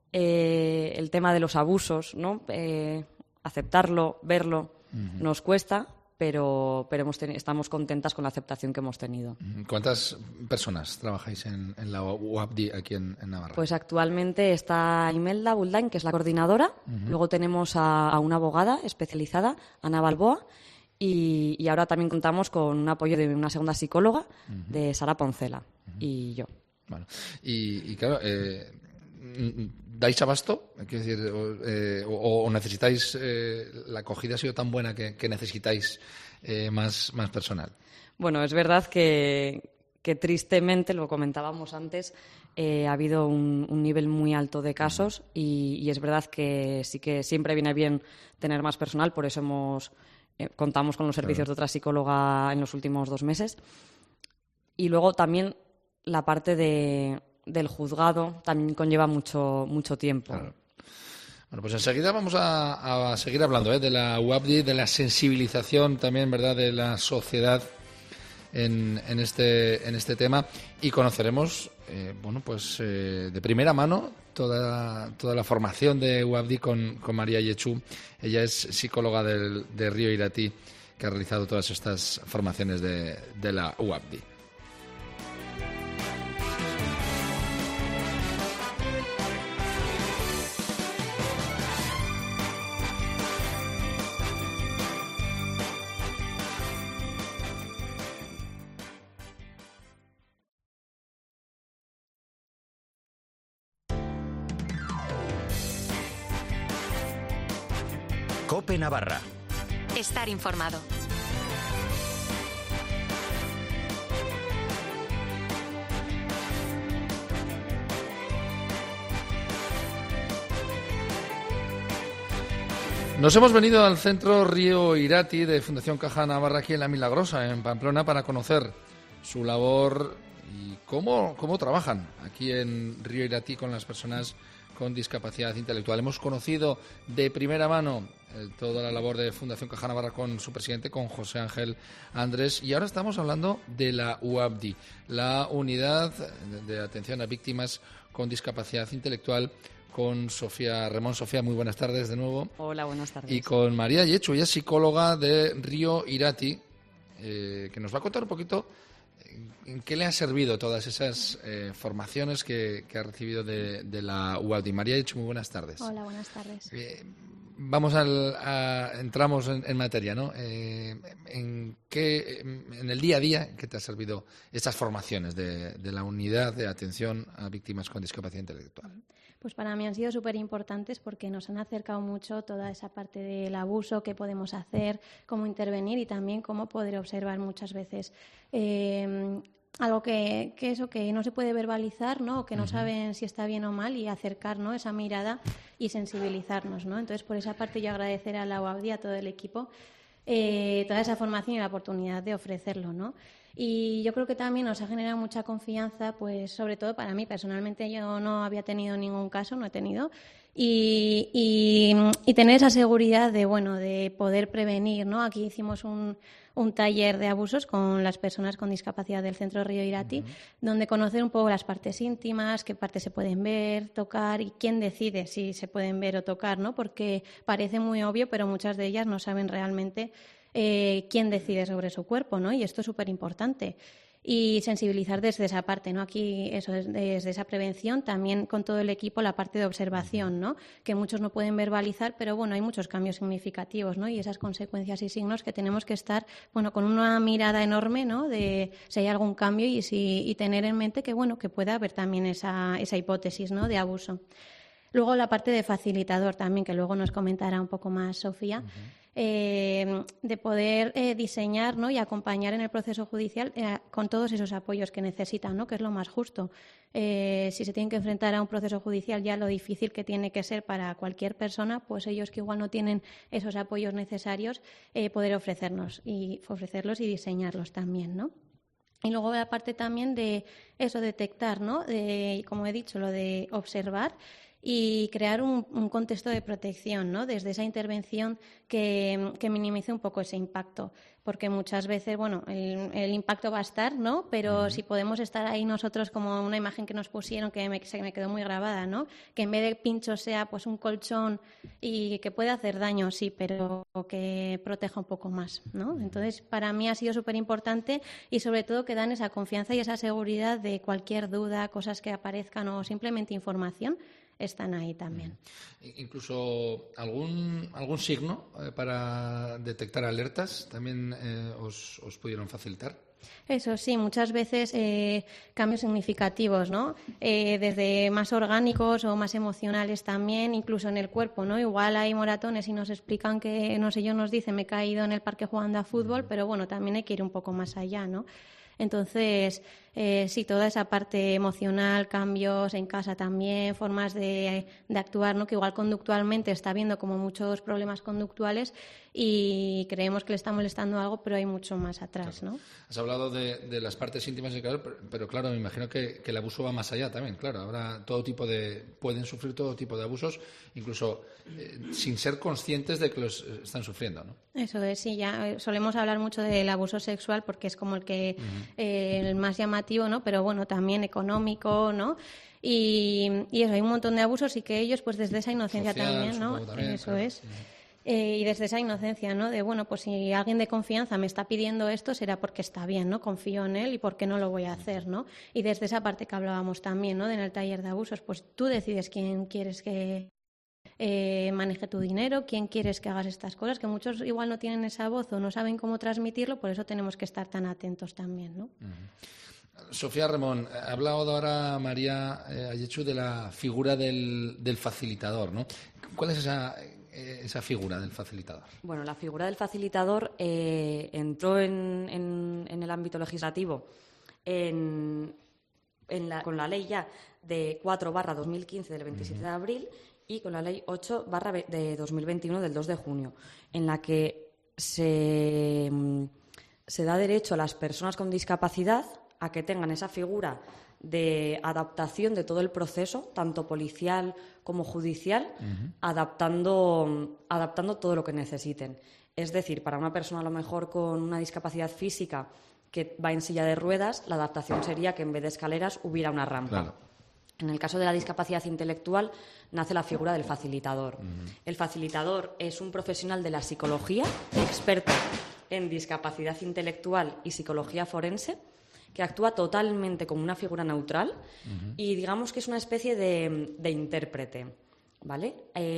eh, el tema de los abusos, ¿no? Eh, aceptarlo, verlo, uh-huh. nos cuesta, pero, pero hemos ten- estamos contentas con la aceptación que hemos tenido. ¿Cuántas personas trabajáis en, en la U A B D I aquí en, en Navarra? Pues actualmente está Imelda Buldain, que es la coordinadora. Uh-huh. Luego tenemos a, a una abogada especializada, Ana Balboa. Y, y ahora también contamos con un apoyo de una segunda psicóloga, uh-huh. de Sara Poncela, uh-huh. y yo. Bueno, y, y claro, eh, ¿dais abasto? Quiero decir, eh, o, o necesitáis, eh, la acogida ha sido tan buena que, que necesitáis eh, más, más personal. Bueno, es verdad que, que tristemente, lo comentábamos antes, eh, ha habido un, un nivel muy alto de casos y, y es verdad que sí que siempre viene bien tener más personal, por eso hemos eh, contamos con los servicios claro. de otra psicóloga en los últimos dos meses. Y luego también la parte de, del juzgado también conlleva mucho, mucho tiempo. Claro. Bueno, pues enseguida vamos a, a seguir hablando ¿eh? de la U A B D I, de la sensibilización también, ¿verdad?, de la sociedad en, en, este, en este tema y conoceremos, eh, bueno, pues eh, de primera mano toda, toda la formación de U A B D I con, con María Yechú. Ella es psicóloga del, de Río Irati, que ha realizado todas estas formaciones de, de la U A B D I. COPE Navarra. Estar informado. Nos hemos venido al centro Río Irati de Fundación Caja Navarra aquí en La Milagrosa, en Pamplona, para conocer su labor y cómo, cómo trabajan aquí en Río Irati con las personas con discapacidad intelectual. Hemos conocido de primera mano eh, toda la labor de Fundación Caja Navarra con su presidente, con José Ángel Andrés, y ahora estamos hablando de la U A B D I, la Unidad de Atención a Víctimas con Discapacidad Intelectual, con Sofía Remón. Sofía, muy buenas tardes de nuevo. Hola, buenas tardes. Y con María Yechu, ella es psicóloga de Río Irati, eh, que nos va a contar un poquito en qué le han servido todas esas eh, formaciones que, que ha recibido de, de la U A B D I. María Yechu, muy buenas tardes. Hola, buenas tardes. Eh, vamos al, a, entramos en, en materia, ¿no? Eh, en, qué, en el día a día, ¿en qué te ha servido estas formaciones de, de la Unidad de Atención a Víctimas con Discapacidad Intelectual? Pues para mí han sido súper importantes porque nos han acercado mucho toda esa parte del abuso, qué podemos hacer, cómo intervenir y también cómo poder observar muchas veces eh, algo que, que eso que no se puede verbalizar, ¿no? O que no uh-huh. saben si está bien o mal, y acercar, ¿no?, esa mirada y sensibilizarnos, ¿no? Entonces, por esa parte yo agradecer a la U A B D I, a todo el equipo, eh, toda esa formación y la oportunidad de ofrecerlo, ¿no? Y yo creo que también nos ha generado mucha confianza, pues sobre todo para mí personalmente. Yo no había tenido ningún caso, no he tenido, y, y, y tener esa seguridad de, bueno, de poder prevenir, ¿no? Aquí hicimos un, un taller de abusos con las personas con discapacidad del Centro Río Irati, uh-huh. donde conocer un poco las partes íntimas, qué partes se pueden ver, tocar, y quién decide si se pueden ver o tocar, ¿no? Porque parece muy obvio, pero muchas de ellas no saben realmente Eh, quién decide sobre su cuerpo, ¿no? Y esto es súper importante. Y sensibilizar desde esa parte, ¿no? Aquí, eso, desde esa prevención, también con todo el equipo, la parte de observación, ¿no? Que muchos no pueden verbalizar, pero bueno, hay muchos cambios significativos, ¿no? Y esas consecuencias y signos que tenemos que estar, bueno, con una mirada enorme, ¿no? De si hay algún cambio y, si, y tener en mente que, bueno, que pueda haber también esa, esa hipótesis, ¿no?, de abuso. Luego la parte de facilitador también, que luego nos comentará un poco más Sofía. Uh-huh. Eh, de poder eh, diseñar, ¿no?, y acompañar en el proceso judicial eh, con todos esos apoyos que necesitan, ¿no?, que es lo más justo. Eh, si se tienen que enfrentar a un proceso judicial, ya lo difícil que tiene que ser para cualquier persona, pues ellos que igual no tienen esos apoyos necesarios, eh, poder ofrecernos y ofrecerlos y diseñarlos también, ¿no? Y luego la parte también de eso, detectar, ¿no?, de, como he dicho, lo de observar y crear un, un contexto de protección, ¿no?, desde esa intervención que, que minimice un poco ese impacto, porque muchas veces, bueno, el, el impacto va a estar, ¿no?, pero uh-huh. si podemos estar ahí nosotros, como una imagen que nos pusieron que me, se me quedó muy grabada, ¿no?, que en vez de pinchos sea pues un colchón, y que puede hacer daño, sí, pero que proteja un poco más, ¿no? Entonces, para mí ha sido súper importante, y sobre todo que dan esa confianza y esa seguridad de cualquier duda, cosas que aparezcan o simplemente información, están ahí también. Incluso algún algún signo eh, para detectar alertas también eh, os, os pudieron facilitar. Eso sí, muchas veces eh, cambios significativos, ¿no? Eh, desde más orgánicos o más emocionales también, incluso en el cuerpo, ¿no? Igual hay moratones y nos explican que, no sé, yo nos dicen, me he caído en el parque jugando a fútbol, pero bueno, también hay que ir un poco más allá, ¿no? Entonces, eh, sí, toda esa parte emocional, cambios en casa también, formas de, de actuar, ¿no?, que igual conductualmente está habiendo como muchos problemas conductuales y creemos que le está molestando algo, pero hay mucho más atrás, claro, ¿no? Has hablado de, de las partes íntimas, claro, pero, pero claro, me imagino que, que el abuso va más allá también, claro. Ahora todo tipo de pueden sufrir todo tipo de abusos, incluso eh, sin ser conscientes de que los están sufriendo, ¿no? Eso es, sí, ya solemos hablar mucho del abuso sexual porque es como el que uh-huh. eh, el más llamativo, ¿no? Pero bueno, también económico, ¿no? Y, y eso, hay un montón de abusos y que ellos, pues desde esa inocencia Social, también, ¿no? También, eso claro. es. Uh-huh. Eh, y desde esa inocencia, ¿no? De, bueno, pues si alguien de confianza me está pidiendo esto, será porque está bien, ¿no? Confío en él y por qué no lo voy a hacer, ¿no? Y desde esa parte que hablábamos también, ¿no?, en el taller de abusos, pues tú decides quién quieres que eh, maneje tu dinero, quién quieres que hagas estas cosas, que muchos igual no tienen esa voz o no saben cómo transmitirlo, por eso tenemos que estar tan atentos también, ¿no? Uh-huh. Sofía Remón, ha hablado ahora María eh, Ayechu de la figura del, del facilitador, ¿no? ¿Cuál es esa... eh, esa figura del facilitador? Bueno, la figura del facilitador eh, entró en, en, en el ámbito legislativo en, en la, con la ley ya de cuatro barra dos mil quince del veintisiete de abril y con la ley ocho barra de dos mil veintiuno del dos de junio, en la que se, se da derecho a las personas con discapacidad a que tengan esa figura de adaptación de todo el proceso, tanto policial como judicial, uh-huh. adaptando, adaptando todo lo que necesiten. Es decir, para una persona a lo mejor con una discapacidad física que va en silla de ruedas, la adaptación sería que en vez de escaleras hubiera una rampa. Claro. En el caso de la discapacidad intelectual nace la figura del facilitador. Uh-huh. El facilitador es un profesional de la psicología, experto en discapacidad intelectual y psicología forense, que actúa totalmente como una figura neutral uh-huh. y digamos que es una especie de, de intérprete, ¿vale?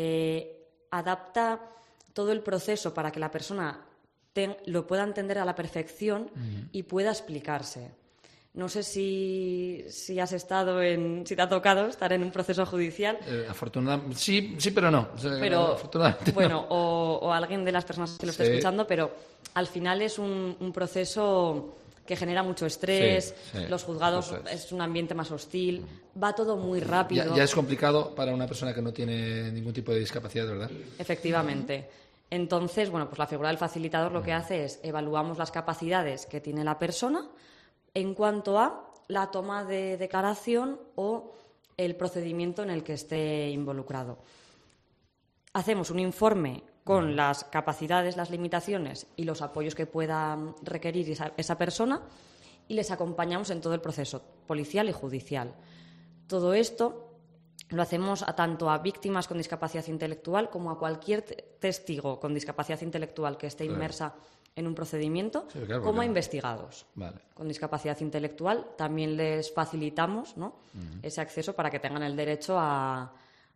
Eh, adapta todo el proceso para que la persona ten, lo pueda entender a la perfección uh-huh. y pueda explicarse. No sé si, si has estado en, si te ha tocado estar en un proceso judicial. Eh, afortunadamente, sí, sí, pero no. Pero, afortunadamente bueno, no. o, o alguien de las personas que lo esté sí. escuchando, pero al final es un, un proceso que genera mucho estrés, sí, sí, los juzgados es. es un ambiente más hostil, va todo muy rápido. Ya, ya es complicado para una persona que no tiene ningún tipo de discapacidad, ¿verdad? Efectivamente. Entonces, bueno, pues la figura del facilitador lo que hace es evaluamos las capacidades que tiene la persona en cuanto a la toma de declaración o el procedimiento en el que esté involucrado. Hacemos un informe con las capacidades, las limitaciones y los apoyos que pueda requerir esa, esa persona y les acompañamos en todo el proceso policial y judicial. Todo esto lo hacemos a tanto a víctimas con discapacidad intelectual como a cualquier testigo con discapacidad intelectual que esté inmersa claro. en un procedimiento, sí, claro, como a investigados vale. con discapacidad intelectual. También les facilitamos, ¿no? uh-huh. ese acceso para que tengan el derecho a...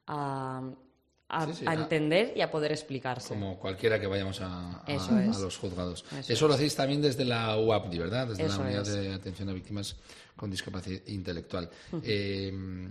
a A, sí, sí, a entender y a poder explicarse. Como cualquiera que vayamos a, a, es. a los juzgados. Eso, Eso lo hacéis también desde la U A P D I, ¿verdad? Desde Eso la Unidad es. de Atención a Víctimas con Discapacidad Intelectual. Uh-huh. Eh,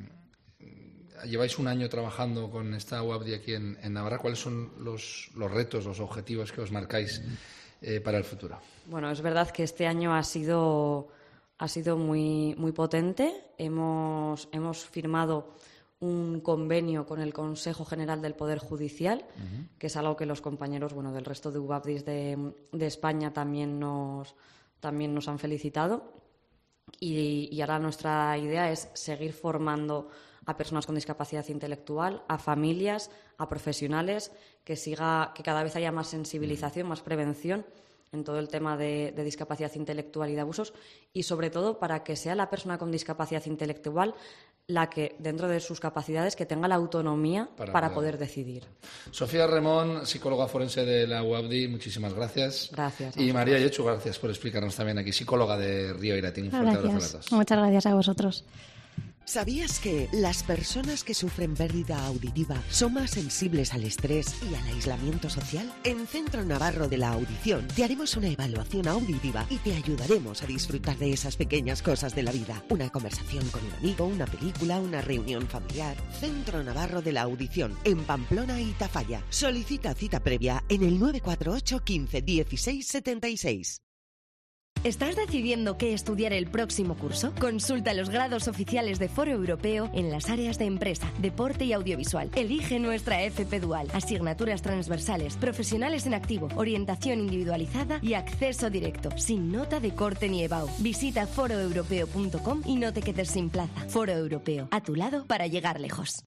lleváis un año trabajando con esta U A P D I aquí en, en Navarra. ¿Cuáles son los, los retos, los objetivos que os marcáis eh, para el futuro? Bueno, es verdad que este año ha sido, ha sido muy, muy potente. Hemos, hemos firmado un convenio con el Consejo General del Poder Judicial, uh-huh. que es algo que los compañeros bueno, del resto de U A P D Is de, de España también nos, también nos han felicitado. Y, y ahora nuestra idea es seguir formando a personas con discapacidad intelectual, a familias, a profesionales, que, siga, que cada vez haya más sensibilización, uh-huh. más prevención en todo el tema de, de discapacidad intelectual y de abusos, y sobre todo para que sea la persona con discapacidad intelectual la que, dentro de sus capacidades, que tenga la autonomía para, para poder decidir. Sofía Remón, psicóloga forense de la U A P D I, muchísimas gracias. Gracias. Y María Yechu, gracias por explicarnos también aquí, psicóloga de Río Irati. Un fuerte abrazo a las dos. Muchas gracias a vosotros. ¿Sabías que las personas que sufren pérdida auditiva son más sensibles al estrés y al aislamiento social? En Centro Navarro de la Audición te haremos una evaluación auditiva y te ayudaremos a disfrutar de esas pequeñas cosas de la vida. Una conversación con un amigo, una película, una reunión familiar. Centro Navarro de la Audición, en Pamplona y Tafalla. Solicita cita previa en el nueve cuatro ocho, quince, dieciséis, setenta y seis. ¿Estás decidiendo qué estudiar el próximo curso? Consulta los grados oficiales de Foro Europeo en las áreas de empresa, deporte y audiovisual. Elige nuestra F P Dual, asignaturas transversales, profesionales en activo, orientación individualizada y acceso directo, sin nota de corte ni EBAU. Visita foro europeo punto com y no te quedes sin plaza. Foro Europeo, a tu lado para llegar lejos.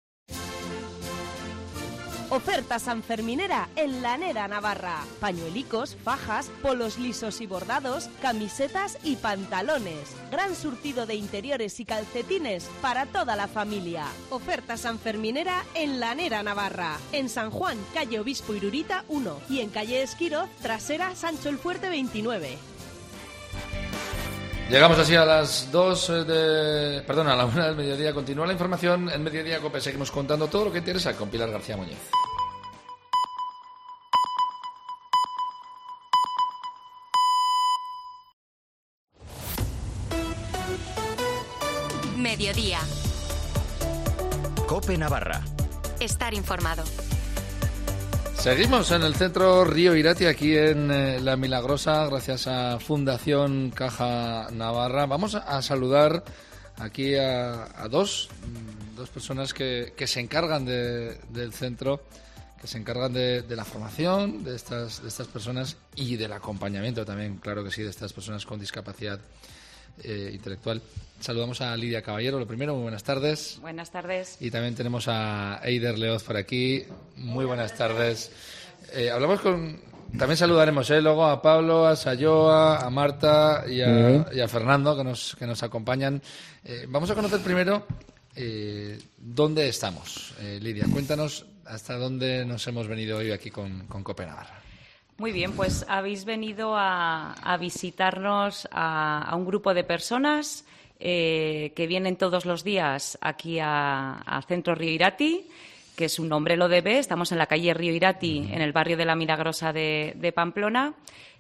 Oferta sanferminera en Lanera Navarra. Pañuelicos, fajas, polos lisos y bordados, camisetas y pantalones. Gran surtido de interiores y calcetines para toda la familia. Oferta sanferminera en Lanera Navarra. En San Juan, calle Obispo Irurita uno y en calle Esquiroz, trasera Sancho el Fuerte veintinueve. Llegamos así a las dos de... Perdón, a la una del mediodía. Continúa la información en Mediodía Cope. Seguimos contando todo lo que interesa con Pilar García Muñiz. Mediodía. Cope Navarra. Estar informado. Seguimos en el centro Río Irati, aquí en eh, La Milagrosa, gracias a Fundación Caja Navarra. Vamos a, a saludar aquí a, a dos, dos personas que, que se encargan de, del centro, que se encargan de, de la formación de estas, de estas personas y del acompañamiento también, claro que sí, de estas personas con discapacidad eh, intelectual. Saludamos a Lidia Caballero, lo primero, muy buenas tardes. Buenas tardes. Y también tenemos a Eider Leoz por aquí, muy buenas tardes. Eh, hablamos con... También saludaremos eh, luego a Pablo, a Sayoa, a Marta y a, uh-huh. y a Fernando que nos, que nos acompañan. Eh, vamos a conocer primero eh, dónde estamos. Eh, Lidia, cuéntanos hasta dónde nos hemos venido hoy aquí con, con Cope Navarra. Muy bien, pues habéis venido a, a visitarnos a, a un grupo de personas eh, que vienen todos los días aquí a, a Centro Río Irati, que su nombre lo debe. Estamos en la calle Río Irati, en el barrio de La Milagrosa de, de Pamplona.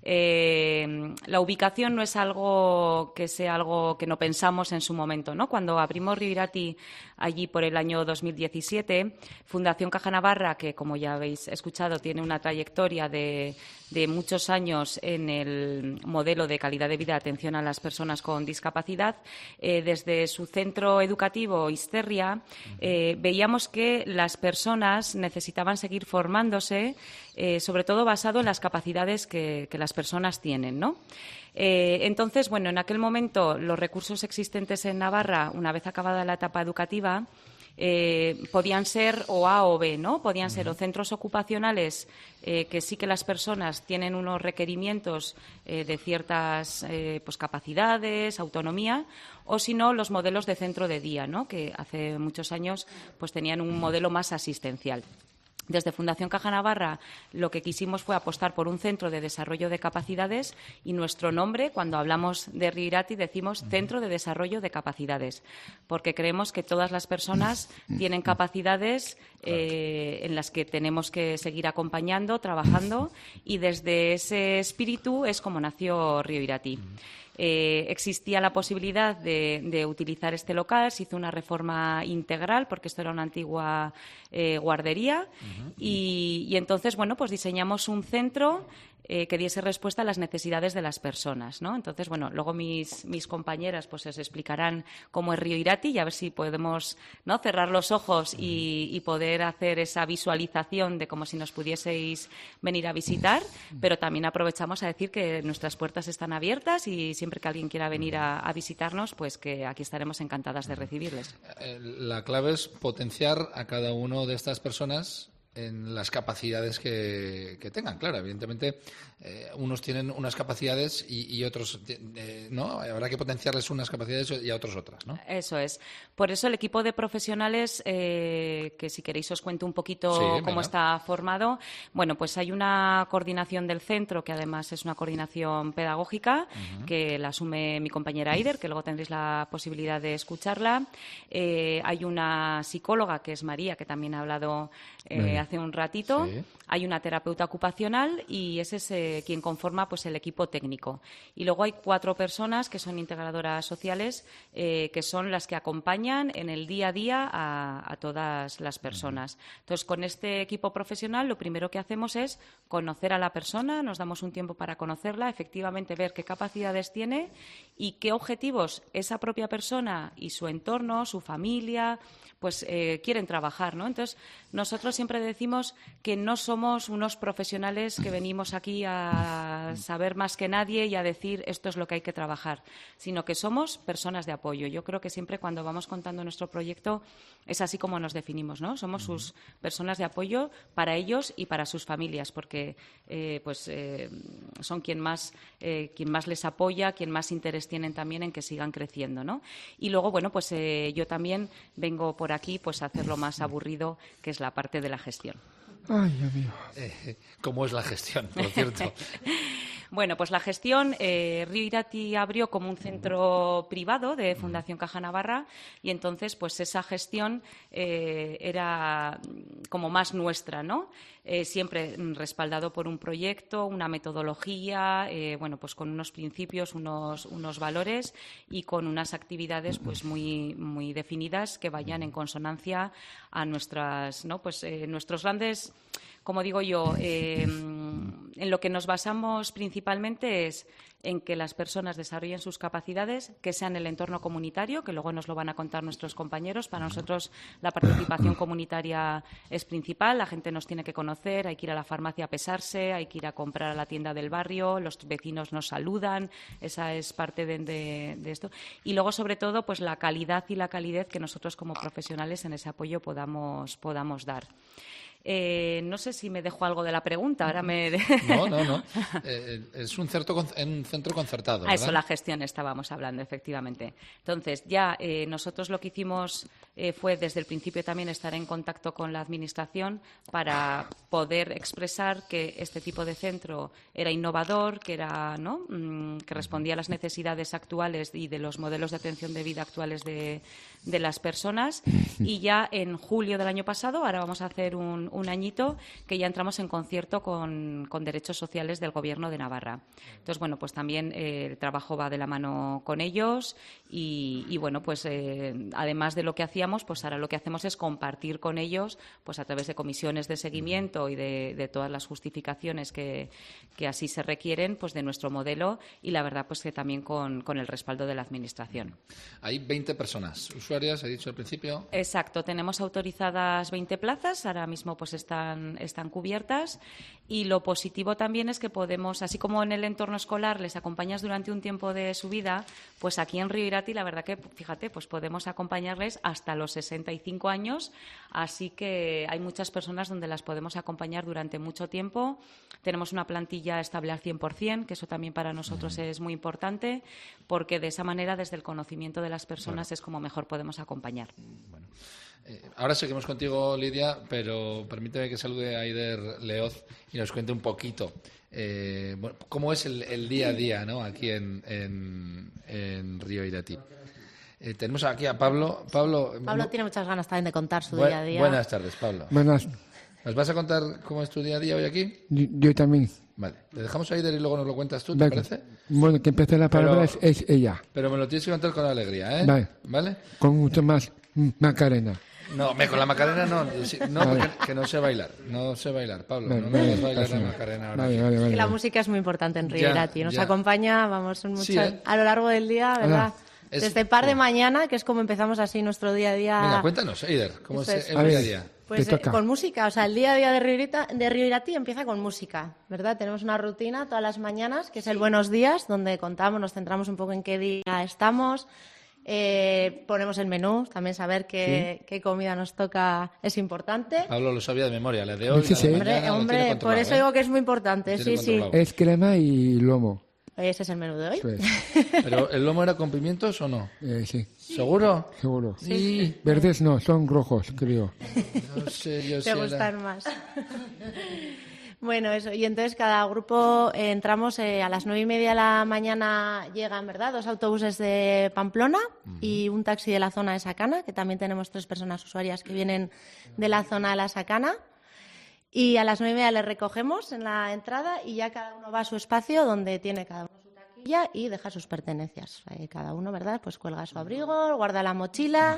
Eh, la ubicación no es algo que sea algo que no pensamos en su momento, ¿no? Cuando abrimos Río Irati allí por el año dos mil diecisiete, Fundación Caja Navarra, que como ya habéis escuchado tiene una trayectoria de, de muchos años en el modelo de calidad de vida de atención a las personas con discapacidad, eh, desde su centro educativo Isterria, eh, veíamos que las personas necesitaban seguir formándose, eh, sobre todo basado en las capacidades que, que las personas tienen, ¿no? Eh, entonces, bueno, en aquel momento los recursos existentes en Navarra, una vez acabada la etapa educativa, eh, podían ser o A o B, ¿no? Podían ser o centros ocupacionales eh, que sí que las personas tienen unos requerimientos eh, de ciertas eh, pues, capacidades, autonomía, o si no, los modelos de centro de día, ¿no? Que hace muchos años pues tenían un modelo más asistencial. Desde Fundación Caja Navarra lo que quisimos fue apostar por un centro de desarrollo de capacidades y nuestro nombre, cuando hablamos de Río Irati, decimos Centro de Desarrollo de Capacidades, porque creemos que todas las personas tienen capacidades eh, en las que tenemos que seguir acompañando, trabajando, y desde ese espíritu es como nació Río Irati. Eh, existía la posibilidad de, de utilizar este local, se hizo una reforma integral porque esto era una antigua eh, guardería uh-huh. y, y entonces, bueno, pues diseñamos un centro eh, que diese respuesta a las necesidades de las personas, ¿no? Entonces, bueno, luego mis, mis compañeras pues os explicarán cómo es Río Irati y a ver si podemos, ¿no?, cerrar los ojos y, y poder hacer esa visualización de como si nos pudieseis venir a visitar, pero también aprovechamos a decir que nuestras puertas están abiertas y siempre que alguien quiera venir a, a visitarnos, pues que aquí estaremos encantadas de recibirles. La clave es potenciar a cada uno de estas personas en las capacidades que, que tengan. Claro, evidentemente eh, unos tienen unas capacidades y, y otros eh, no, habrá que potenciarles unas capacidades y a otros otras, ¿no? Eso es. Por eso el equipo de profesionales, eh, que si queréis os cuento un poquito sí, cómo venga. Está formado. Bueno, pues hay una coordinación del centro que además es una coordinación pedagógica uh-huh. que la asume mi compañera Eider, que luego tendréis la posibilidad de escucharla. Eh, hay una psicóloga que es María, que también ha hablado eh, hace un ratito. Sí. Hay una terapeuta ocupacional y ese es eh, quien conforma pues el equipo técnico. Y luego hay cuatro personas que son integradoras sociales, eh, que son las que acompañan en el día a día a, a todas las personas. Entonces, con este equipo profesional lo primero que hacemos es conocer a la persona, nos damos un tiempo para conocerla, efectivamente ver qué capacidades tiene y qué objetivos esa propia persona y su entorno, su familia, pues eh, quieren trabajar, ¿no? Entonces, nosotros siempre decimos que no somos unos profesionales que venimos aquí a saber más que nadie y a decir esto es lo que hay que trabajar, sino que somos personas de apoyo. Yo creo que siempre cuando vamos contando nuestro proyecto es así como nos definimos, ¿no? Somos uh-huh. sus personas de apoyo para ellos y para sus familias, porque eh, pues eh, son quien más, eh, quien más les apoya, quien más interés tienen también en que sigan creciendo, ¿no? Y luego, bueno, pues eh, yo también vengo por aquí pues a hacer lo más aburrido, que es la parte de la gestión. Ay, Dios mío. Eh, ¿Cómo es la gestión, por cierto? Bueno, pues la gestión, eh, Río Irati abrió como un centro privado de Fundación Caja Navarra y entonces pues esa gestión eh, era como más nuestra, ¿no? Eh, siempre respaldado por un proyecto, una metodología, eh, bueno, pues con unos principios, unos, unos valores y con unas actividades pues muy, muy definidas que vayan en consonancia a nuestras, ¿no? Pues eh, nuestros grandes, como digo yo, eh, en lo que nos basamos principalmente es en que las personas desarrollen sus capacidades, que sean el entorno comunitario, que luego nos lo van a contar nuestros compañeros. Para nosotros la participación comunitaria es principal, la gente nos tiene que conocer, hay que ir a la farmacia a pesarse, hay que ir a comprar a la tienda del barrio, los vecinos nos saludan, esa es parte de, de, de esto. Y luego, sobre todo, pues la calidad y la calidez que nosotros como profesionales en ese apoyo podamos, podamos dar. Eh, no sé si me dejo algo de la pregunta. Ahora me... No, no, no. Eh, es un, certo, un centro concertado, ¿verdad? A eso la gestión estábamos hablando, efectivamente. Entonces, ya eh, nosotros lo que hicimos eh, fue desde el principio también estar en contacto con la Administración para poder expresar que este tipo de centro era innovador, que era, ¿no? Mm, que respondía a las necesidades actuales y de los modelos de atención de vida actuales de, de las personas. Y ya en julio del año pasado, ahora vamos a hacer un un añito que ya entramos en concierto con, con derechos sociales del Gobierno de Navarra. Entonces, bueno, pues también eh, el trabajo va de la mano con ellos y, y bueno, pues eh, además de lo que hacíamos, pues ahora lo que hacemos es compartir con ellos, pues a través de comisiones de seguimiento y de, de todas las justificaciones que, que así se requieren, pues de nuestro modelo y la verdad, pues que también con, con el respaldo de la Administración. Hay veinte personas usuarias, he dicho al principio. Exacto, tenemos autorizadas veinte plazas, ahora mismo pues están, están cubiertas y lo positivo también es que podemos, así como en el entorno escolar les acompañas durante un tiempo de su vida, pues aquí en Río Irati la verdad que, fíjate, pues podemos acompañarles hasta los sesenta y cinco años, así que hay muchas personas donde las podemos acompañar durante mucho tiempo. Tenemos una plantilla estable al cien por cien, que eso también para nosotros es muy importante, porque de esa manera desde el conocimiento de las personas bueno. es como mejor podemos acompañar. Bueno. Eh, ahora seguimos contigo, Lidia, pero permíteme que salude a Aider Leoz y nos cuente un poquito eh, bueno, cómo es el, el día a día, ¿no? Aquí en, en, en Río Irati. Eh, tenemos aquí a Pablo. Pablo, Pablo tiene muchas ganas también de contar su bu- día a día. Buenas tardes, Pablo. Buenas. ¿Nos vas a contar cómo es tu día a día hoy aquí? Yo, yo también. Vale, le dejamos a Aider y luego nos lo cuentas tú, ¿te Vale. parece? Bueno, que empiece la palabra Pero- es, es ella. Pero me lo tienes que contar con alegría, ¿eh? Vale. ¿Vale? Con mucho más mm, Macarena. No, me, con la Macarena no, sí, no Vale. porque, que no sé bailar, no sé bailar, Pablo, Vale, no vale, puedes bailar pasa. la Macarena ahora. Vale, vale, Es vale, que la vale. música es muy importante en Río Ya, Irati. Nos ya. acompaña, vamos, en muchas, Sí, ¿eh? a lo largo del día, ¿verdad? Es- Desde par de mañana, que es como empezamos así nuestro día a día. Venga, cuéntanos, Eider, ¿cómo Eso es es. el A día a ver. día? Pues Te eh, toca. con música, o sea, el día a día de Río, Irita- de Río Irati empieza con música, ¿verdad? Tenemos una rutina todas las mañanas, que es el Buenos Días, donde contamos, nos centramos un poco en qué día estamos, eh, ponemos el menú, también saber qué, qué comida nos toca es importante. Pablo lo sabía de memoria, la de hoy, Sí, la sí. de Hombre, mañana, lo hombre, tiene por controlado, eso ¿eh? digo que es muy importante, Lo sí, tiene sí. controlado. Es crema y lomo. Ese es el menú de hoy. Eso es. ¿Pero el lomo era con pimientos o no? Eh, sí, ¿Seguro? seguro. Sí. Verdes no, son rojos, creo. No sé, yo Te sé. la- gustan más. Bueno, eso. Y entonces cada grupo eh, entramos eh, a las nueve y media de la mañana, llegan, ¿verdad? Dos autobuses de Pamplona y un taxi de la zona de Sacana, que también tenemos tres personas usuarias que vienen de la zona de la Sacana. Y a las nueve y media les recogemos en la entrada y ya cada uno va a su espacio donde tiene cada uno su taquilla y deja sus pertenencias. Eh, cada uno, ¿verdad? Pues cuelga su abrigo, guarda la mochila.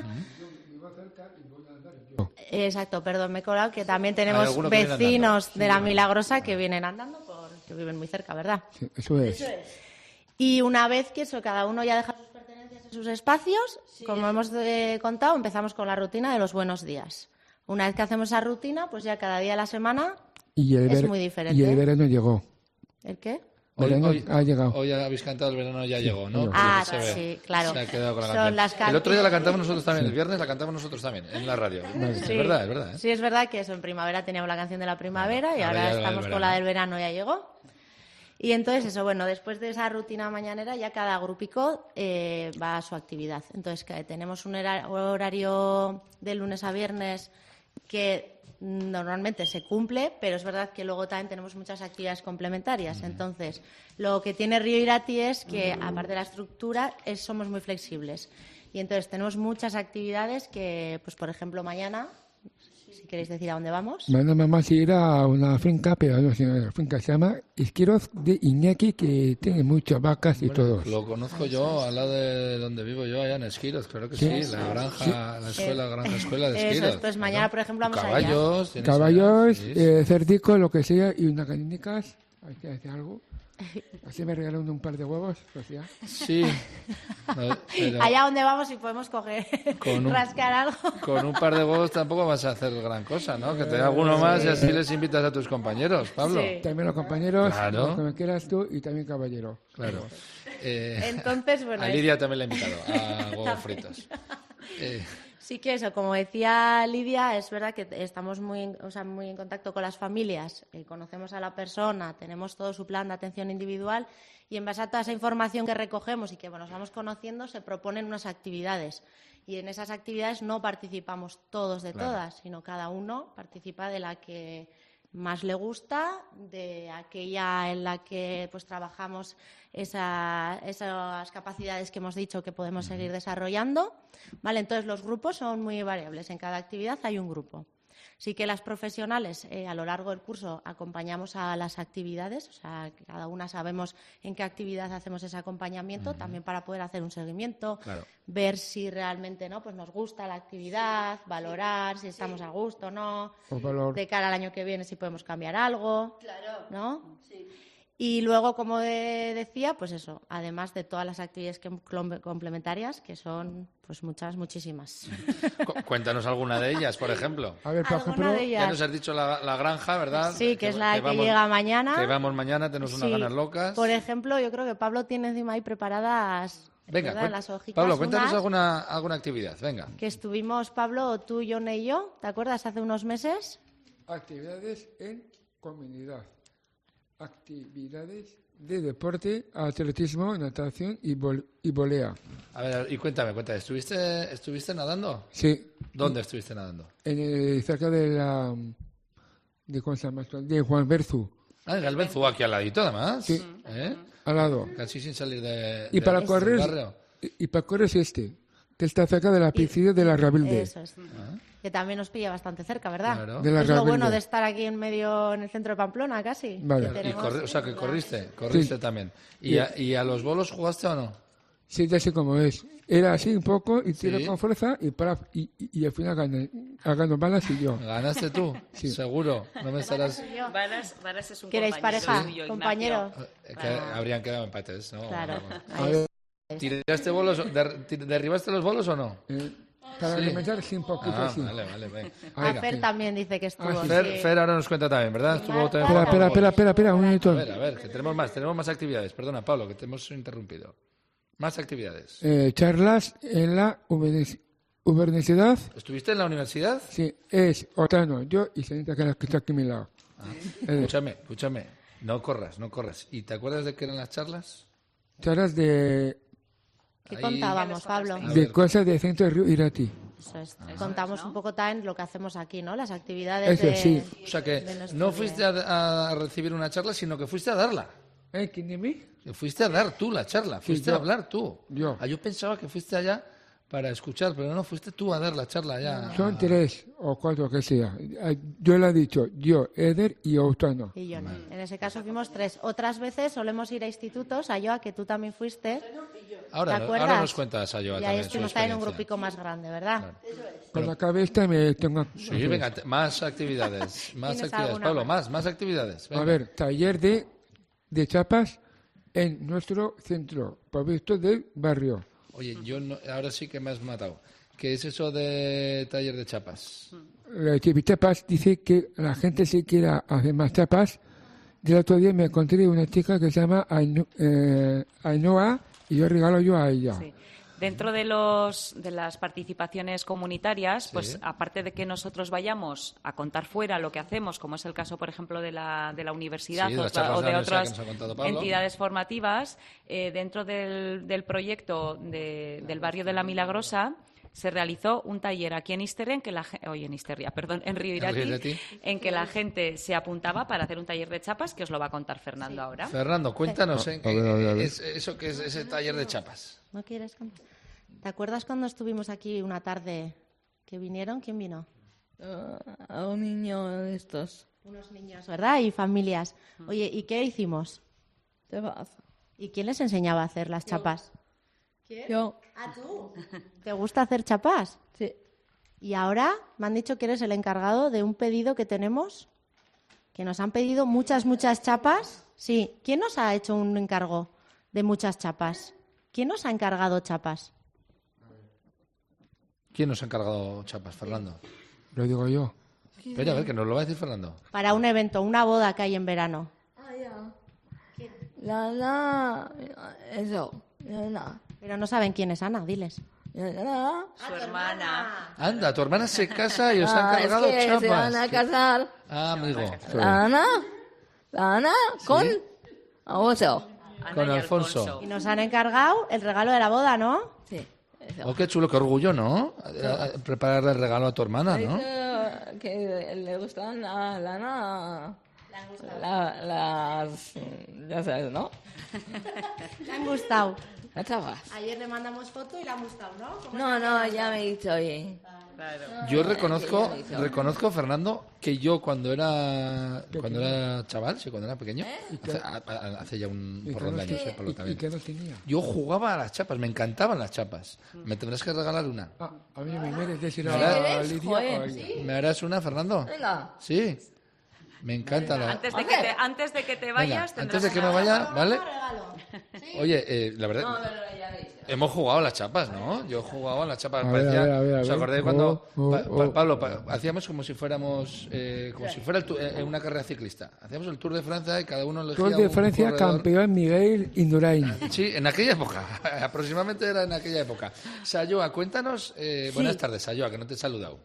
Exacto, perdón, me he colado que también tenemos alguno que viene vecinos andando. de la Milagrosa que vienen andando, por, que viven muy cerca, ¿verdad? Sí, eso es. Y una vez que eso, cada uno ya deja sus pertenencias en sus espacios, como hemos eh, contado, empezamos con la rutina de los buenos días. Una vez que hacemos esa rutina, pues ya cada día de la semana Y el, es ver- muy diferente. y el verano llegó. ¿El qué? Hoy, Verano hoy- ha llegado. hoy habéis cantado El verano ya llegó, ¿no? Ah, Porque se ve. sí, claro. Se ha quedado con la Son canción. las can- El otro día la cantamos nosotros también, el viernes la cantamos nosotros también, en la radio. Es Sí. verdad, es verdad. ¿eh? Sí, es verdad que eso, en primavera teníamos la canción de la primavera y ahora ahora, ya la del estamos con verano. la del verano, ya llegó. Y entonces eso, bueno, después de esa rutina mañanera ya cada grupico eh, va a su actividad. Entonces que tenemos un hora- horario de lunes a viernes que normalmente se cumple, pero es verdad que luego también tenemos muchas actividades complementarias. Entonces, lo que tiene Río Irati es que, aparte de la estructura, es, somos muy flexibles. Y entonces tenemos muchas actividades que, pues por ejemplo, mañana, si queréis decir a dónde vamos. Mañana vamos a ir a una finca, pero no sé, la finca se llama Esquiroz de Iñaki, que tiene muchas vacas y todo. Lo conozco yo, al lado de donde vivo yo, allá en Esquiroz, claro que sí, Sí. la granja, Sí. la escuela, Eh, granja escuela de Eso Esquiroz. es, pues mañana, por ejemplo, vamos Caballos, allá. tienes Caballos, allá, sí, sí. eh, cerdico, lo que sea, y unas gallinicas. Hay que hacer algo. Así me regalaron un par de huevos, pues ya. Sí. No, pero Allá donde vamos y podemos coger, Con un- rascar algo. con un par de huevos tampoco vas a hacer gran cosa, ¿no? Que te dé alguno más y así les invitas a tus compañeros, Pablo. Sí. También los compañeros, Claro. los que me quieras tú, y también caballero. Claro. Eh, Entonces, bueno, a es- Lidia también la he invitado a huevos fritos. Eh, Sí que eso, como decía Lidia, es verdad que estamos muy, en- o sea, muy en contacto con las familias, eh, conocemos a la persona, tenemos todo su plan de atención individual y en base a toda esa información que recogemos y que bueno, nos vamos conociendo, se proponen unas actividades. Y en esas actividades no participamos todos de Claro. todas, sino cada uno participa de la que más le gusta, de aquella en la que pues trabajamos esa- esas capacidades que hemos dicho que podemos seguir desarrollando. Vale, entonces los grupos son muy variables. En cada actividad hay un grupo. Sí que las profesionales eh, a lo largo del curso acompañamos a las actividades, o sea, que cada una sabemos en qué actividad hacemos ese acompañamiento, también para poder hacer un seguimiento, Claro. ver si realmente no, pues nos gusta la actividad, valorar si estamos a gusto o no, O valor. de cara al año que viene si podemos cambiar algo, Claro. ¿no? Y luego, como de- decía, pues eso, además de todas las actividades que- clom- complementarias, que son pues muchas, muchísimas. cu- cuéntanos alguna de ellas, por ejemplo. A ver, por Alguna ejemplo, de ellas. Ya nos has dicho la, la granja, ¿verdad? Sí, que es la que vamos- llega mañana. Que vamos mañana, tenemos unas Sí. ganas locas. Por ejemplo, yo creo que Pablo tiene encima ahí preparadas Venga, ¿verdad? cuen- las hojitas. Pablo, cuéntanos unas alguna, alguna actividad, venga. que estuvimos, Pablo, tú, Yone y yo, ¿te acuerdas? Hace unos meses. actividades en comunidad. Actividades de deporte, atletismo, natación y, vol- y volea. A ver, y cuéntame, cuéntame, ¿estuviste, ¿estuviste nadando? Sí. ¿Dónde estuviste nadando? En el- cerca de la... De, ¿cómo se llama esto? De Juan Berzu. Ah, en Galbenzu, aquí al ladito, además. Sí. ¿Eh? Al lado. Casi sin salir de, Y de- para del correr, barrio. y, y para correr es este, que está cerca de la piscina de la Rabilde. Eso es. Que también nos pilla bastante cerca, ¿verdad? Claro. De la es lo Ravelde. bueno de estar aquí en medio, en el centro de Pamplona, casi. Vale. Que Y tenemos- corri- o sea, que corriste, corriste Sí. también. ¿Y, Sí. a, ¿Y a los bolos jugaste o no? Sí, ya sé cómo es. Era así un poco y tiro Sí. con fuerza y, para, y, y, y al final gané. Ganó balas y yo. ¿Ganaste tú? Sí. Seguro. No me estarás... Varas, Varas es un ¿Queréis compañero pareja? suyo, Compañero. Ignacio. Eh, que habrían quedado empates, ¿no? Claro. A ver. ¿Tiraste bolos? der- ti- ¿Derribaste los bolos o no? Eh, para Sí. alimentar, sí, un poquito, Ah, sí. vale, vale, venga. A Venga. Fer también dice que estuvo. Ah, sí. Fer, sí. Fer ahora nos cuenta también, ¿verdad? Estuvo Marta también Espera, por- espera, espera, espera, espera, un minuto. A ver, a ver, que tenemos más, tenemos más actividades. Perdona, Pablo, que te hemos interrumpido. Más actividades. Eh, charlas en la universi- universidad. ¿Estuviste en la universidad? Sí, es Otano, yo y Sanita, que es la que está aquí a mi lado. Eh, Escúchame, escúchame. No corras, no corras. ¿Y te acuerdas de qué eran las charlas? charlas de, ¿Qué Ahí- contábamos, Pablo? A de ver. cosas de Centro Río Irati. Eso es. Contamos un poco también lo que hacemos aquí, ¿no? Las actividades Eso de... sí. O sea que de nuestro no día. fuiste a, a recibir una charla, sino que fuiste a darla. ¿Eh? ¿Quién de mí? Que fuiste a dar tú la charla, Sí, fuiste a yo. hablar tú. Yo. Ah, yo pensaba que fuiste allá para escuchar, pero no, fuiste tú a dar la charla allá. Son tres o cuatro que sea. Eh, Yo le he dicho, yo, Eder y Otano. Y yo no. En ese caso fuimos tres. Otras veces solemos ir a institutos, a Yoa, que tú también fuiste. Ahora, ¿Te acuerdas? ahora nos cuentas a Yoa Y ahí también su estuvimos también en un experiencia. grupico más grande, ¿verdad? Con la cabeza me tengo... Sí, venga, te- más actividades, más ¿Tienes actividades. alguna Pablo, más? más, más actividades. Venga. A ver, taller de, de chapas en nuestro centro, provisto del barrio. Oye, yo no- ahora sí que me has matado. ¿Qué es eso de taller de chapas? La de chapas dice que la gente si quiere hacer más chapas. El otro día me encontré una chica que se llama Aino- eh, Ainhoa y yo regalo yo a ella. Sí. Dentro de, los, de las participaciones comunitarias, pues Sí. aparte de que nosotros vayamos a contar fuera lo que hacemos, como es el caso, por ejemplo, de la, de la universidad Sí, de o, las charlas o de de la universidad que otras nos ha contado Pablo. entidades formativas, eh, dentro del, del proyecto de- del barrio de La Milagrosa, se realizó un taller aquí en Isterria, en que la ge- oye, en Isterria, perdón, en Río Irati, Río Irati. en que la gente se apuntaba para hacer un taller de chapas, que os lo va a contar Fernando ahora. Fernando, cuéntanos, ¿eh? A ver, a ver, a ver. Es- ¿Eso qué es ese taller de chapas? ¿No quieres contar? ¿Te acuerdas cuando estuvimos aquí una tarde que vinieron? ¿Quién vino? a un niño de estos. Unos niños, ¿verdad? Y familias. Oye, ¿y qué hicimos? Chapas. ¿Y quién les enseñaba a hacer las chapas? Yo. ¿A tú? ¿Te gusta hacer chapas? Sí. Y ahora me han dicho que eres el encargado de un pedido que tenemos, que nos han pedido muchas, muchas chapas. Sí. ¿Quién nos ha hecho un encargo de muchas chapas? ¿Quién nos ha encargado chapas? ¿Quién nos ha encargado chapas, Fernando? Lo digo yo. Espera, a ver, que nos lo va a decir Fernando. Para un evento, una boda que hay en verano. Ah, ya. La, la, eso. La, la. Pero no saben quién es Ana, diles. La, la. Su hermana. Anda, tu hermana se casa y os Ah, han cargado es que chapas. se van a casar. Ah, amigo. La Ana. La Ana con Alfonso. Con Alfonso. Y nos han encargado el regalo de la boda, ¿no? Sí. Oh, qué chulo, qué orgullo, ¿no? Eh, eh, Prepararle el regalo a tu hermana, ¿no? Dice que le gustan a la Ana. La, las. Ya sabes, ¿no? Le han gustado. Las chapas. Ayer le mandamos foto y le han gustado, ¿no? ¿Cómo No, está? no, ya me he dicho, oye. Yo reconozco, reconozco, Fernando, que yo cuando era cuando era chaval, sí, cuando era pequeño, hace, a- a- hace ya un ¿Y porrón de que no- años, eh, Pablo, y- también. y que no tenía? Yo jugaba a las chapas, me encantaban las chapas. Me tendrás que regalar una. Ah, a mí me quieres decir ¿Me a harás, Lidia o a ella. ¿Me harás una, Fernando? Venga. Sí. Me encanta la... Antes de, que te, antes de que te Venga, vayas, antes tendrás de que me una- vaya, ¿vale? Oye, eh, la verdad... No, pero ya veis. Hemos jugado a las chapas, ¿no? Yo he jugado a las chapas. A ver, parecía- a ver, a ver, a ¿Os ver. acordáis cuando Oh, oh, Pa- Pa- oh. Pablo pa- hacíamos como si fuéramos eh, como si fuera el tu- eh, una carrera ciclista? Hacíamos el Tour de Francia y cada uno elegía Tour de un Francia, corredor. campeón Miguel Indurain. Sí, en aquella época, aproximadamente era en aquella época. Sayoa, cuéntanos, eh, buenas Sí. tardes, Sayoa, que no te he saludado.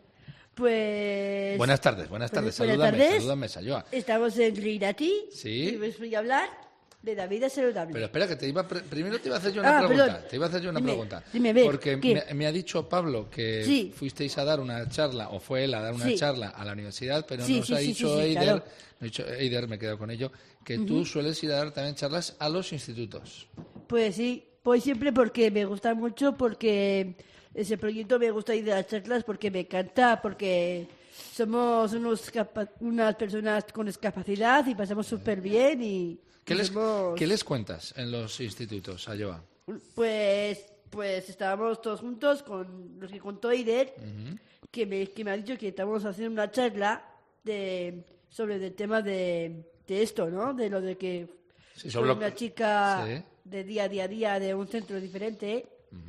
Pues. Buenas tardes, buenas tardes, Buenas salúdame, tardes. salúdame, Sayoa. Estamos en Rirati. Sí. Y os voy a hablar de la vida saludable. Pero espera, que te iba, pre- primero te iba a hacer yo una Ah, pregunta. perdón. Te iba a hacer yo una Dime, pregunta. dime, ve, Porque ¿qué? me, me ha dicho Pablo que Sí. fuisteis a dar una charla, o fue él a dar una Sí. charla a la universidad, pero Sí, nos sí, ha sí, dicho sí, sí, Eider, claro. me ha dicho Eider, me he quedado con ello, que Ujú. tú sueles ir a dar también charlas a los institutos. Pues sí, pues siempre porque me gusta mucho, porque ese proyecto me gusta ir de las charlas, porque me encanta, porque somos unos capa- unas personas con discapacidad y pasamos súper bien y ¿Qué y les, somos- ¿Qué les cuentas en los institutos, Sayoa? Pues, pues estábamos todos juntos con los que contó Eider, Ujú. que me, que me ha dicho que estamos haciendo una charla de, sobre el tema de, de esto, ¿no? De lo de que Sí, soy sobre lo- una chica Sí. de día a día a día de un centro diferente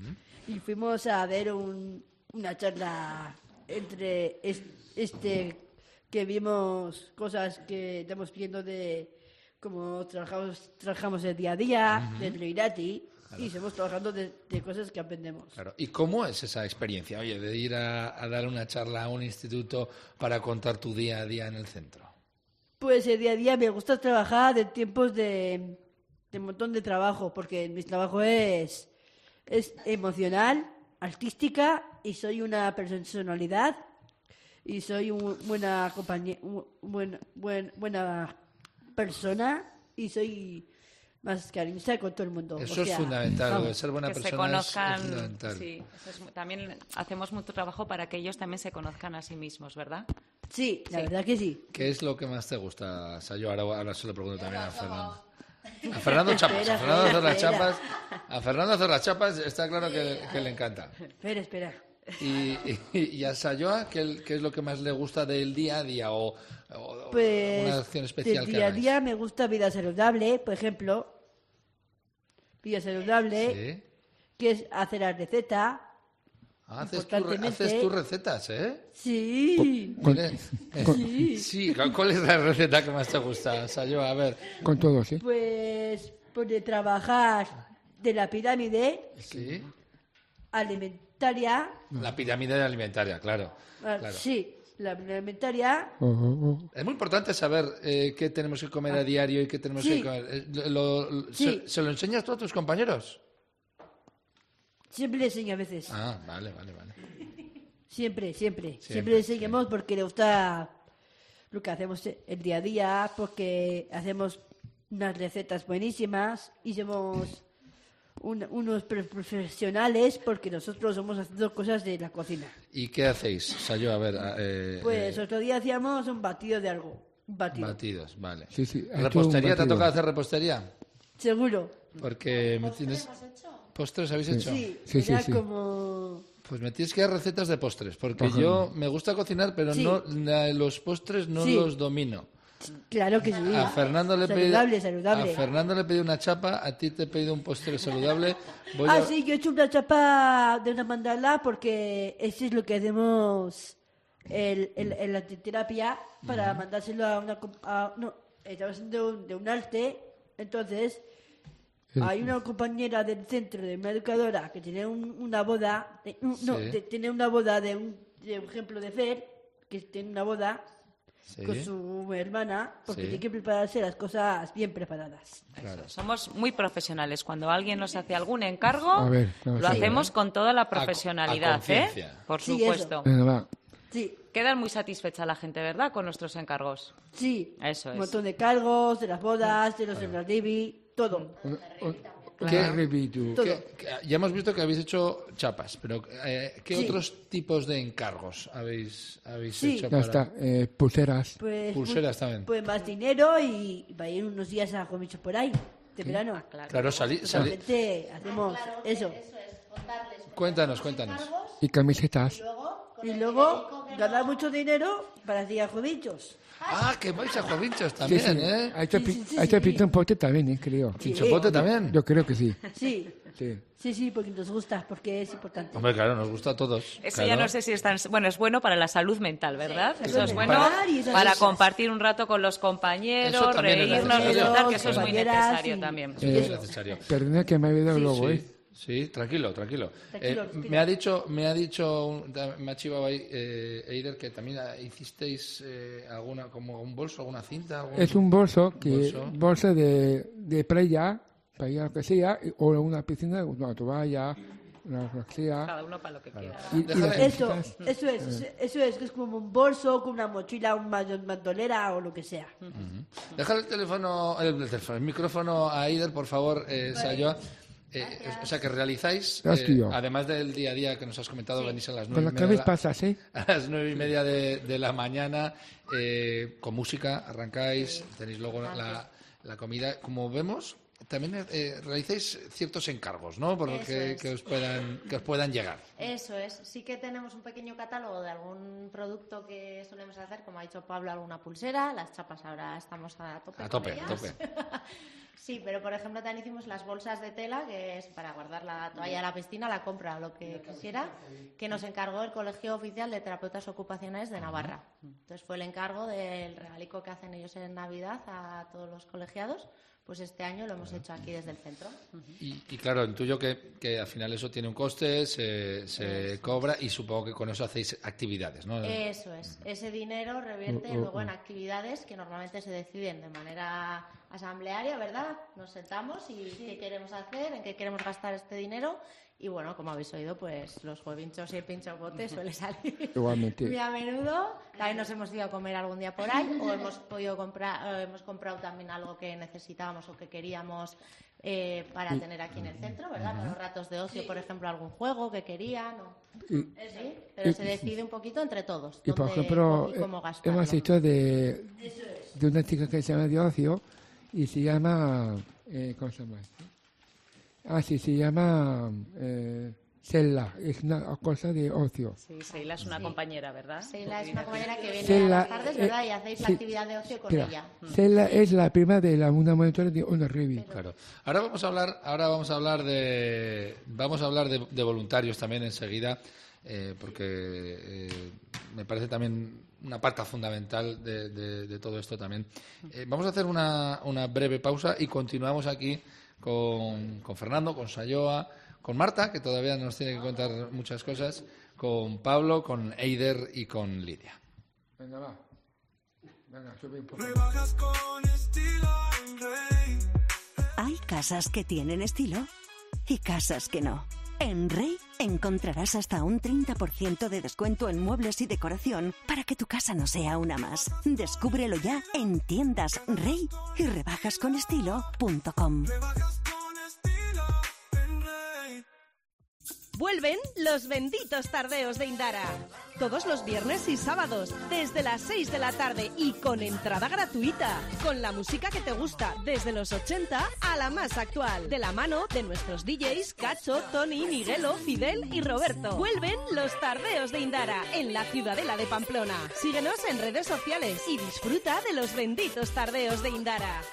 y fuimos a ver un- una charla entre es- este que vimos cosas que estamos viendo de cómo trabajamos trabajamos el día a día, Ujú. del Reirati, y estamos trabajando de, de cosas que aprendemos. Claro. ¿Y cómo es esa experiencia, oye, de ir a, a dar una charla a un instituto para contar tu día a día en el centro? Pues el día a día me gusta trabajar en tiempos de, de un montón de trabajo, porque mi trabajo es, es emocional, artística, y soy una personalidad, y soy una buena compañía, un buen, buen, buena persona, y soy más cariñosa con todo el mundo. Eso O es sea, fundamental, lo de vamos. ser buena que se persona es- conozcan, es fundamental. sí, eso es mu- también hacemos mucho trabajo para que ellos también se conozcan a sí mismos, ¿verdad? Sí, la verdad que sí. ¿Qué es lo que más te gusta, Sayo? Ahora, ahora se lo pregunto también a Fernando. A Fernando Chapas, Espera, a Fernando hacer las espera, chapas, a Fernando hacer las chapas está claro que, que le encanta. Espera, espera. Y, y, y a Sayoa, ¿qué, ¿qué es lo que más le gusta del día a día o, o Pues una acción especial del que día a hagáis? día me gusta vida saludable, por ejemplo. Vida saludable, Sí. que es hacer la receta. Ah, haces, tu re- importantemente. haces tus recetas, ¿eh? Sí. Tienes- con- Sí. Sí, ¿cuál es la receta que más te gusta, Sayoa? A ver. Con todo, sí. Pues, pues de trabajar de la pirámide Sí. alimentaria. La pirámide alimentaria, claro. ah, claro. Sí, la pirámide alimentaria. Oh, oh, oh. Es muy importante saber eh, qué tenemos que comer a diario y qué tenemos Sí. que comer. Eh, lo- lo- Sí. ¿se, se lo enseñas tú a tus compañeros? Siempre le enseño a veces. Ah, vale, vale, vale. Siempre, siempre. Siempre, Siempre, le enseñamos porque le gusta lo que hacemos el día a día, porque hacemos unas recetas buenísimas y somos un- unos pre- profesionales porque nosotros somos haciendo cosas de la cocina. ¿Y qué hacéis? Sayo, a ver, eh, Pues eh, otro día hacíamos un batido de algo. Un batido. batidos, vale. Sí, sí, ha hecho ¿Repostería? un ¿Te ha batido. tocado hacer repostería? Seguro. Porque me tienes... ¿Postres habéis hecho? Sí, Sí, sí, era sí. como... Pues me tienes que dar recetas de postres, porque Ajá. yo me gusta cocinar, pero Sí. no la- los postres no Sí. los domino. Claro que sí. A Fernando le pedí Saludable, saludable. a Fernando le pedí una chapa, a ti te he pedido un postre saludable. Voy Ah, a- sí, yo he hecho una chapa de una mandala porque eso es lo que hacemos el, el, en la terapia para mandárselo a una... com- a- no, estamos haciendo un- de un arte, entonces hay una compañera del centro, de una educadora, que tiene un- una boda, de- un- no, Sí. de- tiene una boda de un, de un ejemplo de Fer, que tiene una boda Sí. con su hermana, porque Sí. tiene que prepararse las cosas bien preparadas. Claro. Somos muy profesionales. Cuando alguien nos hace algún encargo, A ver, vamos lo a ver. hacemos con toda la a profesionalidad, ¿eh? conciencia. Por Sí, supuesto. Venga, va. Sí, Quedan muy satisfecha la gente, ¿verdad? Con nuestros encargos. sí. Eso Un es. montón de cargos, de las bodas, de los enradivi, todo. Un- un- ¿Qué? un review. Todo. ¿Qué- qué- ya hemos visto que habéis hecho chapas, pero eh, ¿qué Sí. otros tipos de encargos habéis, habéis Sí. hecho Ya para...? está, eh, pulseras. Pues, Pulseras mu- también. Pues más dinero y va a ir unos días a comichos por ahí, de verano. Claro, salí, salí- Totalmente hacemos eso. Cuéntanos, cuéntanos. Y camisetas. Y luego ganar mucho dinero para ir a comichos. Ah, que vais a Jovinchos Sí, también, sí. ¿eh? Ha hecho, Sí, pi- sí, sí, ha hecho sí. pinta un pote también, eh, creo. ¿Chinchopote también? Yo creo que sí. Sí, Sí. sí, sí, porque nos gusta, porque es importante. Hombre, claro, nos gusta a todos. Eso claro. ya no sé si es tan... Bueno, es bueno para la salud mental, ¿verdad? Eso es bueno Para- y esas para cosas. compartir un rato con los compañeros, Eso también es reírnos, necesario. disfrutar, que eso es muy Compañeras necesario y- también. Sí, es necesario. Perdona que me ha ido luego, Sí, ¿eh? sí, tranquilo, tranquilo. Tranquilo, Eh, tranquilo. me ha dicho, me ha dicho, un- me ha chivado ahí, eh, Eider, que también hicisteis eh, alguna, como un bolso, alguna cinta. algún- Es un bolso, que bolso. bolsa de, de playa, playa lo que sea, y- o una piscina, una toalla, una lo que sea. Cada uno para lo que quiera. Y, y Déjame- las Eso, camisetas, eso es, eso, eso es, que es como un bolso, con una mochila, una bandolera o lo que sea. Ujú. Deja el teléfono, el, el teléfono, el micrófono a Eider, por favor, eh, Sayoa. Eh, o sea, que realizáis, Gracias, eh, tío. además del día a día que nos has comentado, venís a las Con nueve las y media, cabezas de la- pasas, ¿eh? a las nueve y media de, de la mañana, eh, con música, arrancáis, tenéis luego la, la comida. Como vemos, también eh, realizáis ciertos encargos, ¿no? Por lo Eso que, es. que, os puedan, que os puedan llegar. Eso es, sí que tenemos un pequeño catálogo de algún producto que solemos hacer, como ha dicho Pablo, alguna pulsera, las chapas ahora estamos a tope. A con tope, a ellas. tope. Sí, pero por ejemplo también hicimos las bolsas de tela, que es para guardar la toalla de la piscina, la compra o lo que quisiera, que nos encargó el Colegio Oficial de Terapeutas Ocupacionales de Navarra. Entonces fue el encargo del regalico que hacen ellos en Navidad a todos los colegiados. Pues este año lo hemos hecho aquí desde el centro. Y, y claro, intuyo que, que al final eso tiene un coste, se, se cobra y supongo que con eso hacéis actividades, ¿no? Eso es. Ese dinero revierte Uh, uh, luego en uh. actividades que normalmente se deciden de manera asamblearia, ¿verdad? Nos sentamos y qué queremos hacer, en qué queremos gastar este dinero. Y bueno, como habéis oído, pues los huevinchos y el pinchopote suele salir Igualmente. muy a menudo. También nos hemos ido a comer algún día por ahí o hemos podido comprar, eh, hemos comprado también algo que necesitábamos o que queríamos eh, para Y- tener aquí en el centro, ¿verdad? Para los ratos de ocio, por ejemplo, algún juego que querían. O... Y- Sí, pero y- se decide un poquito entre todos. Y por dónde ejemplo, y cómo eh, gastarlo. hemos hecho de, de una chica que se llama de ocio y se llama. Eh, ¿Cómo se llama? Ah, sí, se llama. Eh, Cella, es una cosa de ocio. Sí, Seila es una compañera, ¿verdad? Seila es una compañera que viene Cella, a las tardes, ¿verdad? Y eh, hacéis la sí, actividad de ocio con espera, ella. Cella es la prima de la una monitora de una Revi. Claro. Ahora vamos a hablar, ahora vamos a hablar de, vamos a hablar de, de voluntarios también enseguida, eh, porque eh, me parece también una parte fundamental de, de- de todo esto también. Eh, vamos a hacer una, una breve pausa y continuamos aquí con, con Fernando, con Sayoa, con Marta, que todavía nos tiene que contar muchas cosas, con Pablo, con Eider y con Lidia. Venga, va. Venga, sube un poco. Hay casas que tienen estilo y casas que no. En Rey encontrarás hasta un treinta por ciento de descuento en muebles y decoración para que tu casa no sea una más. Descúbrelo ya en tiendas Rey y rebajas con estilo punto com. Vuelven los benditos tardeos de Indara. Todos los viernes y sábados, desde las seis de la tarde y con entrada gratuita. Con la música que te gusta, desde los ochenta a la más actual. De la mano de nuestros D Js Cacho, Tony, Miguelo, Fidel y Roberto. Vuelven los tardeos de Indara en la Ciudadela de Pamplona. Síguenos en redes sociales y disfruta de los benditos tardeos de Indara.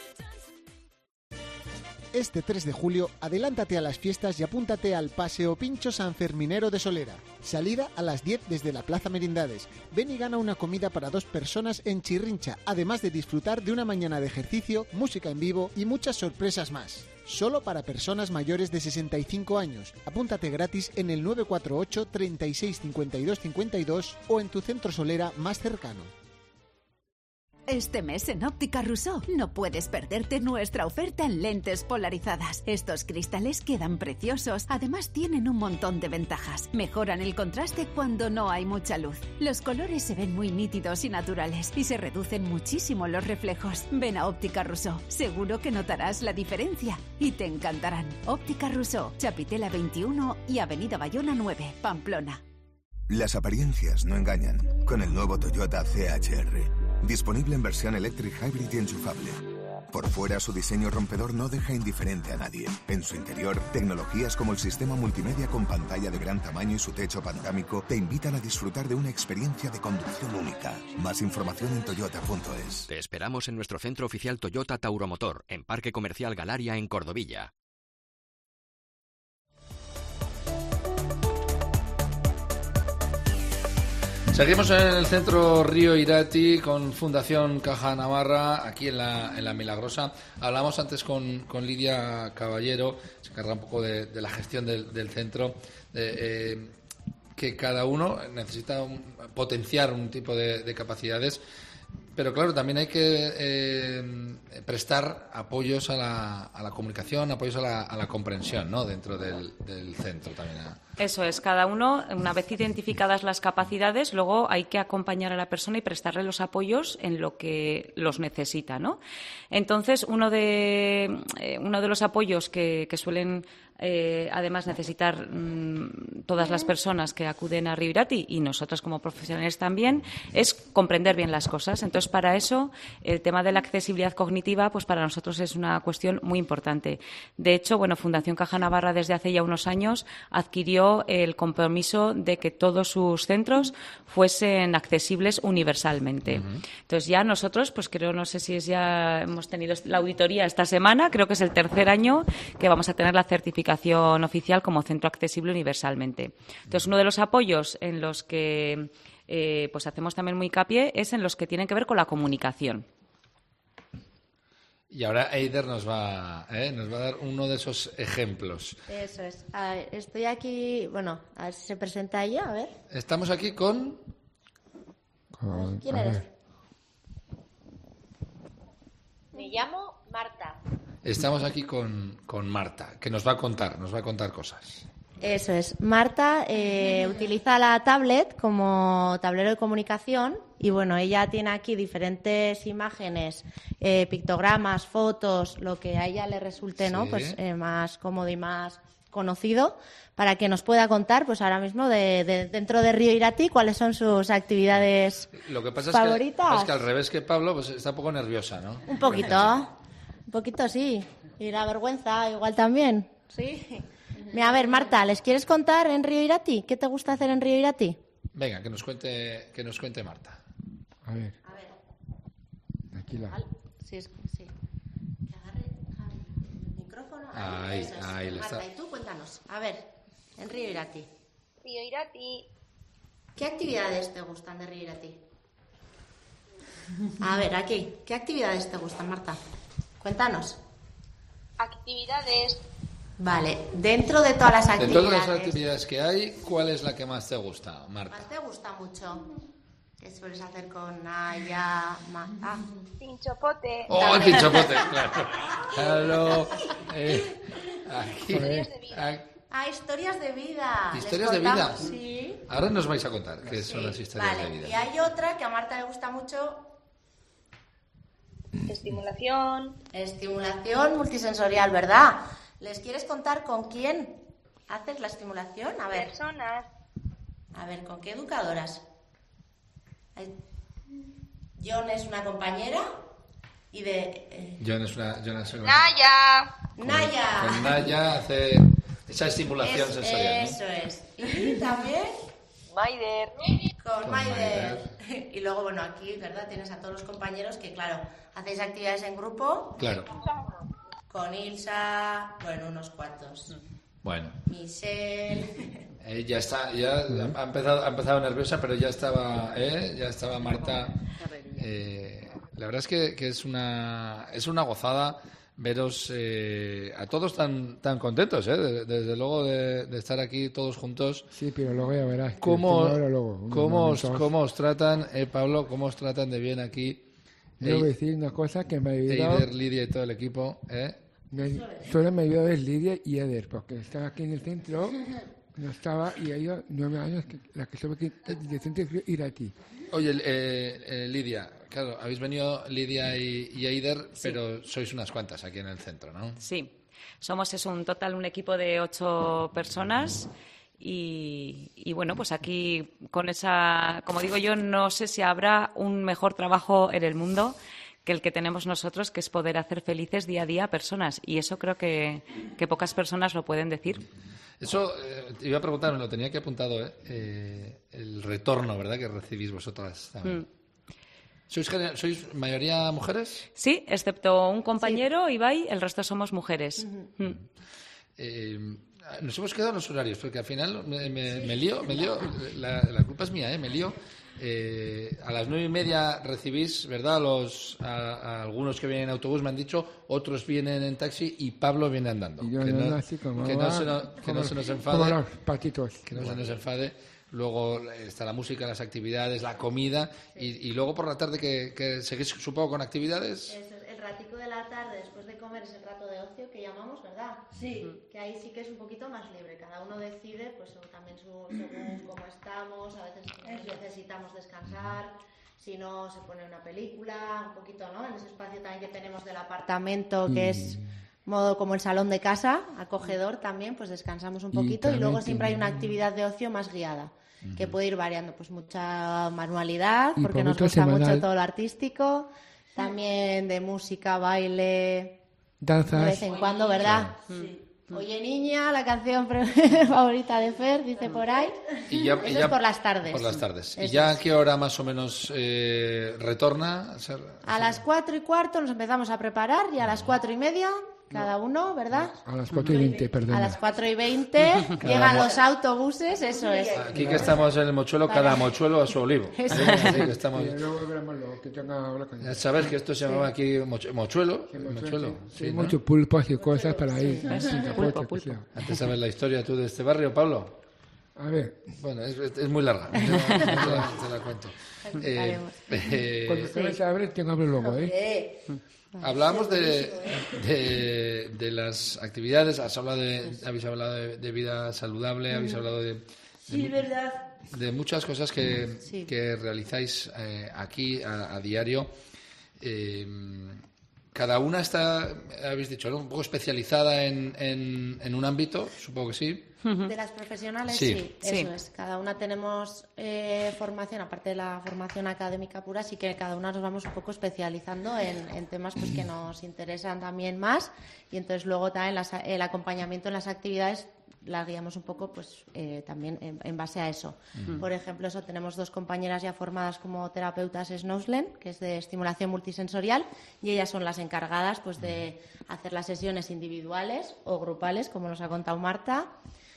Este tres de julio, adelántate a las fiestas y apúntate al Paseo Pincho Sanferminero de Solera. Salida a las diez desde la Plaza Merindades. Ven y gana una comida para dos personas en Chirrincha, además de disfrutar de una mañana de ejercicio, música en vivo y muchas sorpresas más. Solo para personas mayores de sesenta y cinco años. Apúntate gratis en el nueve cuatro ocho, treinta y seis, cincuenta y dos, cincuenta y dos o en tu centro Solera más cercano. Este mes en Óptica Rousseau no puedes perderte nuestra oferta en lentes polarizadas. Estos cristales quedan preciosos, además tienen un montón de ventajas. Mejoran el contraste cuando no hay mucha luz. Los colores se ven muy nítidos y naturales y se reducen muchísimo los reflejos. Ven a Óptica Rousseau, seguro que notarás la diferencia y te encantarán. Óptica Rousseau, Chapitela veintiuno y Avenida Bayona nueve, Pamplona. Las apariencias no engañan. Con el nuevo Toyota C H R. Disponible en versión Electric Hybrid y enchufable. Por fuera, su diseño rompedor no deja indiferente a nadie. En su interior, tecnologías como el sistema multimedia con pantalla de gran tamaño y su techo panorámico te invitan a disfrutar de una experiencia de conducción única. Más información en toyota punto es. Te esperamos en nuestro centro oficial Toyota Tauromotor, en Parque Comercial Galaria, en Cordovilla. Seguimos en el centro Río Irati con Fundación Caja Navarra, aquí en la, en la Milagrosa. Hablamos antes con, con Lidia Caballero, se encarga un poco de, de la gestión del, del centro, de, eh, que cada uno necesita un, potenciar un tipo de, de capacidades, pero claro, también hay que eh, prestar apoyos a la, a la comunicación, apoyos a la, a la comprensión, ¿no?, dentro del, del centro también. Eso es, cada uno, una vez identificadas las capacidades, luego hay que acompañar a la persona y prestarle los apoyos en lo que los necesita, ¿no? Entonces, uno de, eh, uno de los apoyos que, que suelen eh, además necesitar mmm, todas las personas que acuden a Río Irati y nosotras como profesionales también, es comprender bien las cosas. Entonces, para eso, el tema de la accesibilidad cognitiva, pues para nosotros es una cuestión muy importante. De hecho, bueno, Fundación Caja Navarra desde hace ya unos años adquirió el compromiso de que todos sus centros fuesen accesibles universalmente. Uh-huh. Entonces ya nosotros, pues creo, no sé si es ya hemos tenido la auditoría esta semana, creo que es el tercer año que vamos a tener la certificación oficial como centro accesible universalmente. Entonces, uno de los apoyos en los que eh, pues hacemos también muy hincapié es en los que tienen que ver con la comunicación. Y ahora Eider nos va, ¿eh? nos va a dar uno de esos ejemplos. Eso es. A ver, estoy aquí, bueno, a ver si se presenta ella, a ver. Estamos aquí con... con ¿Quién eres? Me llamo Marta. Estamos aquí con, con Marta, que nos va a contar, nos va a contar cosas. Eso es. Marta eh, utiliza la tablet como tablero de comunicación y, bueno, ella tiene aquí diferentes imágenes, eh, pictogramas, fotos, lo que a ella le resulte, ¿no? Sí. Pues eh, más cómodo y más conocido, para que nos pueda contar, pues ahora mismo de, de dentro de Río Irati, cuáles son sus actividades Lo que pasa favoritas. Es que, es que al revés que Pablo, pues está un poco nerviosa, ¿no? Un poquito, un poquito sí. Y la vergüenza igual también, sí. Mira, a ver, Marta, ¿les quieres contar en Río Irati? ¿Qué te gusta hacer en Río Irati? Venga, que nos cuente, que nos cuente Marta. A ver. A ver. Tranquila. Sí, sí. Que agarre, agarre el micrófono. Ahí, Eso es. ahí le Marta, está. y tú cuéntanos. A ver, en Río Irati. Río Irati. ¿Qué actividades te gustan de Río Irati? A ver, aquí. ¿Qué actividades te gustan, Marta? Cuéntanos. Actividades. Vale, dentro de todas las De actividades. todas las actividades que hay, ¿cuál es la que más te gusta, Marta? ¿Más te gusta mucho? ¿Qué sueles hacer con Naya? Ma- ah. Pinchopote. ¡Oh, el pinchopote! Claro. Claro. Eh, aquí, aquí, Ah, historias de vida. Historias Les de vida. contamos, Sí. Ahora nos vais a contar qué son Sí. las historias Vale, de vida. y hay otra que a Marta le gusta mucho. Estimulación. Estimulación multisensorial, ¿verdad? ¿Les quieres contar con quién haces la estimulación? A ver. Personas. A ver, ¿con qué educadoras? Hay- John es una compañera y de... eh, John es una... John es una- Naya. Naya. Con Naya hace esa estimulación Es- sensorial, ¿no? Eso es. Y también Maider. con Con Maider. Y luego, bueno, aquí, ¿verdad? Tienes a todos los compañeros que, claro, hacéis actividades en grupo. Claro. Con Ilsa, bueno, unos cuantos. Bueno. Michelle. Eh, ya está, ya ha empezado, ha empezado nerviosa, pero ya estaba, ¿eh? ya estaba Marta. Eh, la verdad es que, que es una es una gozada veros eh, a todos tan tan contentos, ¿eh? Desde, desde luego de, de estar aquí todos juntos. Sí, pero luego ya verás. que ¿Cómo, tengo ahora luego unos cómo, os, momentos. cómo os tratan, eh, Pablo? ¿Cómo os tratan de bien aquí? Debo Eh, decir una cosa que me ha ayudado. Eider, Lidia y todo el equipo, ¿eh? Me- solo me ayudó es Lidia y Eder, porque estaba aquí en el centro, no estaba, y ellos nueve años, que, la que estuve aquí desde el centro de Irati. Oye, eh, eh, Lidia, claro, habéis venido Lidia y, y Eider, pero sois unas cuantas aquí en el centro, ¿no? Sí, somos es un total, un equipo de ocho personas y, y bueno, pues aquí con esa, como digo yo, no sé si habrá un mejor trabajo en el mundo que el que tenemos nosotros, que es poder hacer felices día a día a personas. Y eso creo que, que pocas personas lo pueden decir. Eso, eh, te iba a preguntar, me lo tenía que apuntado, ¿eh? Eh, el retorno, ¿verdad?, que recibís vosotras también. Mm. ¿Sois, gener- ¿Sois mayoría mujeres? Sí, excepto un compañero, Ibai, el resto somos mujeres. Mm. Eh, nos hemos quedado en los horarios, porque al final me, me- me lío, me lío, la, la culpa es mía, ¿eh? Me lío. Eh, a las nueve y media recibís, ¿verdad?, los, a, a algunos que vienen en autobús, me han dicho, otros vienen en taxi y Pablo viene andando. Y yo que andando no, así como que no va, se, no- que como- no se nos como enfade. los patitos. Que no se nos enfade. Luego está la música, las actividades, la comida. Y, y luego por la tarde, que, que seguís, supongo, con actividades. Eso es, el ratico de la tarde después de comer es el rato de ocio que llamamos, ¿verdad? Sí. Que ahí sí que es un poquito más libre. Cada uno decide, pues según- también su- según cómo estamos, a veces necesitamos descansar. Si no, se pone una película, un poquito, ¿no? En ese espacio también que tenemos del apartamento, que es modo como el salón de casa, acogedor también, pues descansamos un Y poquito y, luego también siempre hay una tenemos- actividad de ocio más guiada, que puede ir variando, pues mucha manualidad, Y porque nos poquito gusta mucho semanal. todo lo artístico, también de música, baile, Danzas. de vez en cuando, ¿verdad? Sí. Oye, niña, la canción pre- favorita de Fer, dice por ahí. Y ya, y Eso ya- es por las tardes. Por las tardes. ¿Y Eso ya es. a qué hora más o menos eh, retorna? A ser- A las cuatro y cuarto nos empezamos a preparar y a las cuatro y media, cada uno, ¿verdad? A las cuatro y veinte, perdón. A las cuatro y veinte llegan mo- los autobuses, eso es. Aquí que estamos en el mochuelo, cada mochuelo a su olivo. Eso. ¿Eh? Así que estamos... Y luego veremos lo que tenga ahora con Ya sabes que esto se llamaba aquí moch- mochuelo. mochuelo. Sí, Sí, ¿no? muchos pulpos y cosas para ir. Sí. sin Pulpo, capote, pulpo. que sea. Antes sabes la historia tú de este barrio, Pablo. A ver. Bueno, es, es muy larga. Yo te la, te la cuento. Eh, eh, Cuando se me abre, tengo que hablar luego, ¿eh? Hablábamos de, de, de las actividades, has hablado de, habéis hablado de, de vida saludable, habéis hablado de, Sí, de, verdad. de muchas cosas que, Sí. que realizáis eh, aquí a, a diario. Eh, cada una está, habéis dicho, ¿no?, un poco especializada en, en, en un ámbito, supongo que sí. De las profesionales, Sí. sí, Sí. eso es. Cada una tenemos eh, formación, aparte de la formación académica pura, sí que cada una nos vamos un poco especializando en, en temas pues, que nos interesan también más. Y entonces luego también las- el acompañamiento en las actividades las guiamos un poco pues eh, también en, en base a eso. Ujú. Por ejemplo, eso tenemos dos compañeras ya formadas como terapeutas Snouslen, que es de estimulación multisensorial, y ellas son las encargadas pues de hacer las sesiones individuales o grupales, como nos ha contado Marta.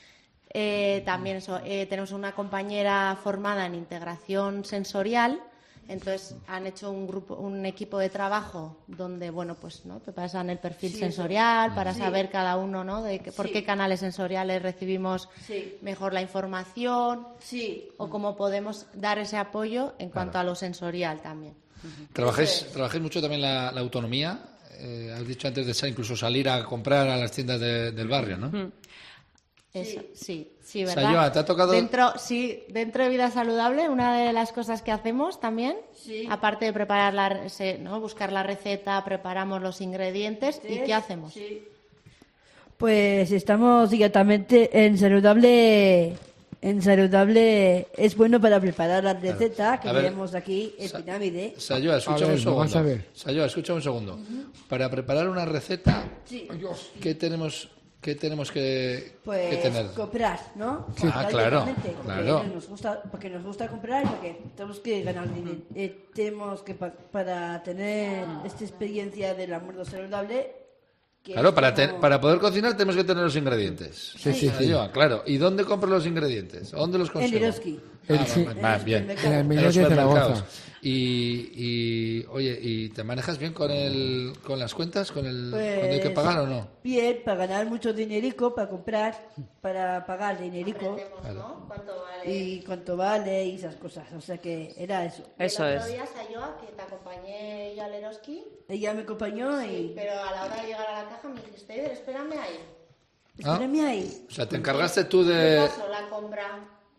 Eh, también eso, eh, tenemos una compañera formada en integración sensorial. Entonces han hecho un grupo, un equipo de trabajo donde, bueno, pues, ¿no?, te pasan el perfil Sí, sensorial eso. para Sí. saber cada uno, ¿no?, de que- por Sí. qué canales sensoriales recibimos Sí. mejor la información, sí, o cómo podemos dar ese apoyo en cuanto Claro. a lo sensorial también. ¿Trabajáis, trabajáis mucho también la, la autonomía? Eh, has dicho antes de sa- incluso salir a comprar a las tiendas de- del barrio, ¿no? Mm. Eso, sí, sí, ¿verdad? Sayoa, ¿te ha tocado? Dentro, sí, dentro de Vida Saludable, una de las cosas que hacemos también, Sí. aparte de preparar la, se- ¿no? buscar la receta, preparamos los ingredientes, ¿y qué hacemos? Sí. Pues estamos directamente en saludable. En saludable es bueno para preparar la receta que A ver, tenemos aquí en Sa- pirámide. Sayoa, escucha A ver, un segundo. vamos a ver. Sayoa, escucha un segundo. Para preparar una receta, Sí. ¿qué tenemos, qué tenemos que, Pues que tener? comprar, ¿no? Sí. Comprar Ah, claro, directamente, porque claro. Nos gusta, porque nos gusta comprar y porque tenemos que ganar dinero. Eh, tenemos que, pa- para tener esta experiencia del almuerzo saludable. que Claro, es para, te- como- para poder cocinar tenemos que tener los ingredientes. Sí, sí, sí. Sayoa, claro. ¿Y dónde compro los ingredientes? ¿Dónde los consigo? En Eroski. El- Ah, sí. va- va, bien. En la En Minería los de supermercados. Zaragoza. Y, y, oye, ¿y te manejas bien con el, con las cuentas? ¿Con el, Pues, cuando hay que pagar o no? Bien, para ganar mucho dinerico, para comprar, para pagar dinerico. Claro. ¿Cuánto vale? Y cuánto vale y esas cosas. O sea que era eso. Eso el es. otro día, Sayoa, que te acompañé yo al Eroski, Ella me acompañó sí, y... pero a la hora de llegar a la caja me dijiste, "Eider, espérame ahí. Ah. Espérame ahí. O sea, te encargaste tú ¿Qué de... pasó la compra?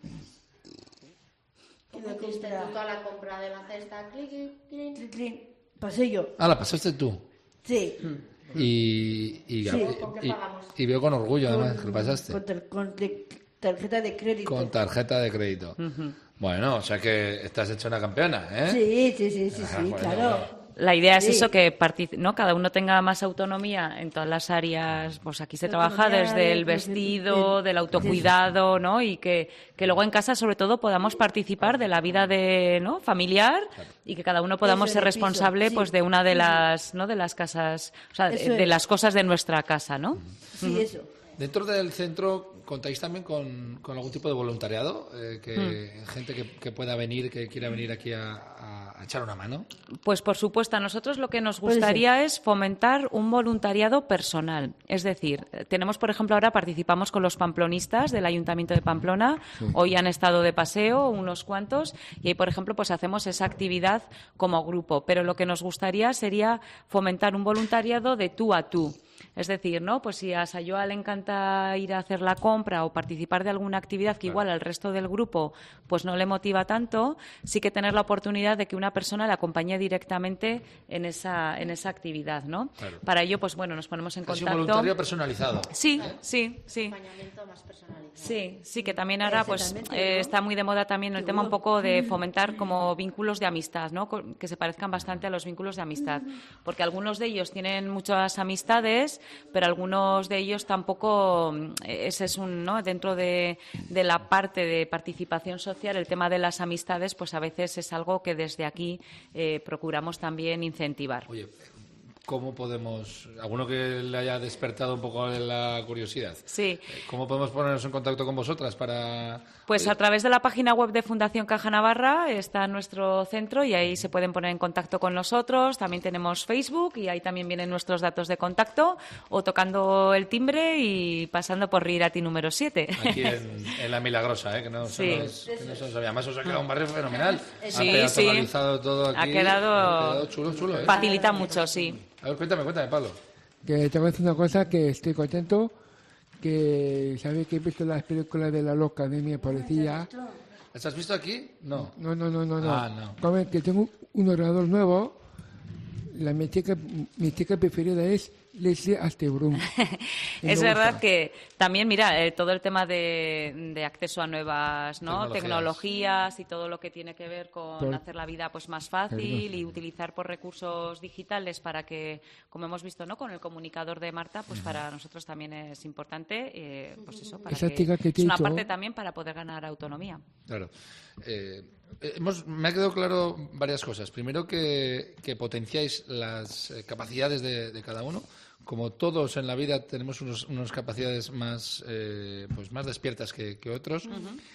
¿Cómo La hiciste compra. tú toda la compra de la cesta? Clic, clic, clic. Clic, clic. Pasé yo. Ah, la pasaste tú. Sí. Y, y, Sí. ¿Con qué y- pagamos? y veo con orgullo, además, que lo pasaste. Con, tar- con de- tarjeta de crédito. Con tarjeta de crédito. Bueno, o sea que estás hecha una campeona, ¿eh? Sí, sí, sí, sí, Ah, sí, bueno, claro. bueno. La idea es Sí. eso, que partici- ¿no? cada uno tenga más autonomía en todas las áreas. Pues aquí se La trabaja autonomía desde de- el de- vestido, de- del autocuidado, ¿no? Y que, que luego en casa, sobre todo, podamos participar de la vida de, ¿no? familiar y que cada uno podamos Eso, ser del piso, responsable sí. pues de una de Sí. las, ¿no? de las casas, o sea, de, Eso de es. las cosas de nuestra casa, ¿no? Sí, eso. Dentro del centro contáis también con, con algún tipo de voluntariado, eh, que Hmm. gente que, que pueda venir, que quiera venir aquí a, a- a echar una mano. Pues por supuesto, a nosotros lo que nos Puede gustaría es fomentar un voluntariado personal. Es decir, eh, tenemos, por ejemplo, ahora participamos con los pamplonistas del Ayuntamiento de Pamplona. Sí. Hoy han estado de paseo unos cuantos y ahí, por ejemplo, pues hacemos esa actividad como grupo. Pero lo que nos gustaría sería fomentar un voluntariado de tú a tú. Es decir, ¿no? Pues si a Sayoa le encanta ir a hacer la compra o participar de alguna actividad que igual al resto del grupo pues no le motiva tanto, sí que tener la oportunidad de que una persona le acompañe directamente en esa, en esa actividad, ¿no? Claro. Para ello, pues bueno, nos ponemos en Casi un contacto. voluntario personalizado. Sí, sí, sí. Acompañamiento más personalizado. Sí, sí, que también ahora Ese pues también, eh, ¿no? está muy de moda también el tema un poco de fomentar como vínculos de amistad, ¿no? Co- Que se parezcan bastante a los vínculos de amistad, porque algunos de ellos tienen muchas amistades, pero algunos de ellos tampoco. mm, Ese es un, ¿no? Dentro de, de la parte de participación social, el tema de las amistades, pues a veces es algo que desde aquí eh, procuramos también incentivar. Oye, ¿cómo podemos, alguno que le haya despertado un poco la curiosidad, Sí. cómo podemos ponernos en contacto con vosotras para... Pues a través de la página web de Fundación Caja Navarra está nuestro centro y ahí se pueden poner en contacto con nosotros. También tenemos Facebook y ahí también vienen nuestros datos de contacto o tocando el timbre y pasando por Riirati número siete. Aquí en, en La Milagrosa, ¿eh? que no, Sí. no es- que no se lo sabía. Además os ha quedado un barrio fenomenal. Sí, ha sí. peatonalizado todo aquí. Ha quedado, Ha quedado chulo, chulo, ¿eh? facilita mucho, sí. A ver, cuéntame, cuéntame, Pablo. Que te voy a decir una cosa, que estoy contento, que sabéis que he visto las películas de la loca de mi policía. ¿Las has visto aquí? No. No, no, no, no, no. Ah, no. Como que tengo un ordenador nuevo, la mi chica, mi chica preferida es Leslie Astebrum. Y Es me verdad gusta. que también, mira, eh, todo el tema de, de acceso a nuevas, ¿no? Tecnologías. tecnologías y todo lo que tiene que ver con Por- hacer la vida pues más fácil Perdón. y utilizar por recursos digitales para que, como hemos visto, ¿no? Con el comunicador de Marta, pues para nosotros también es importante, eh, pues eso, para Esa que, chica que te es una he dicho- parte también para poder ganar autonomía. Claro. Eh, hemos, me ha quedado claro varias cosas. Primero, que, que potenciáis las eh, capacidades de, de cada uno. Como todos en la vida tenemos unos, unas capacidades más, eh, pues más despiertas que, que otros.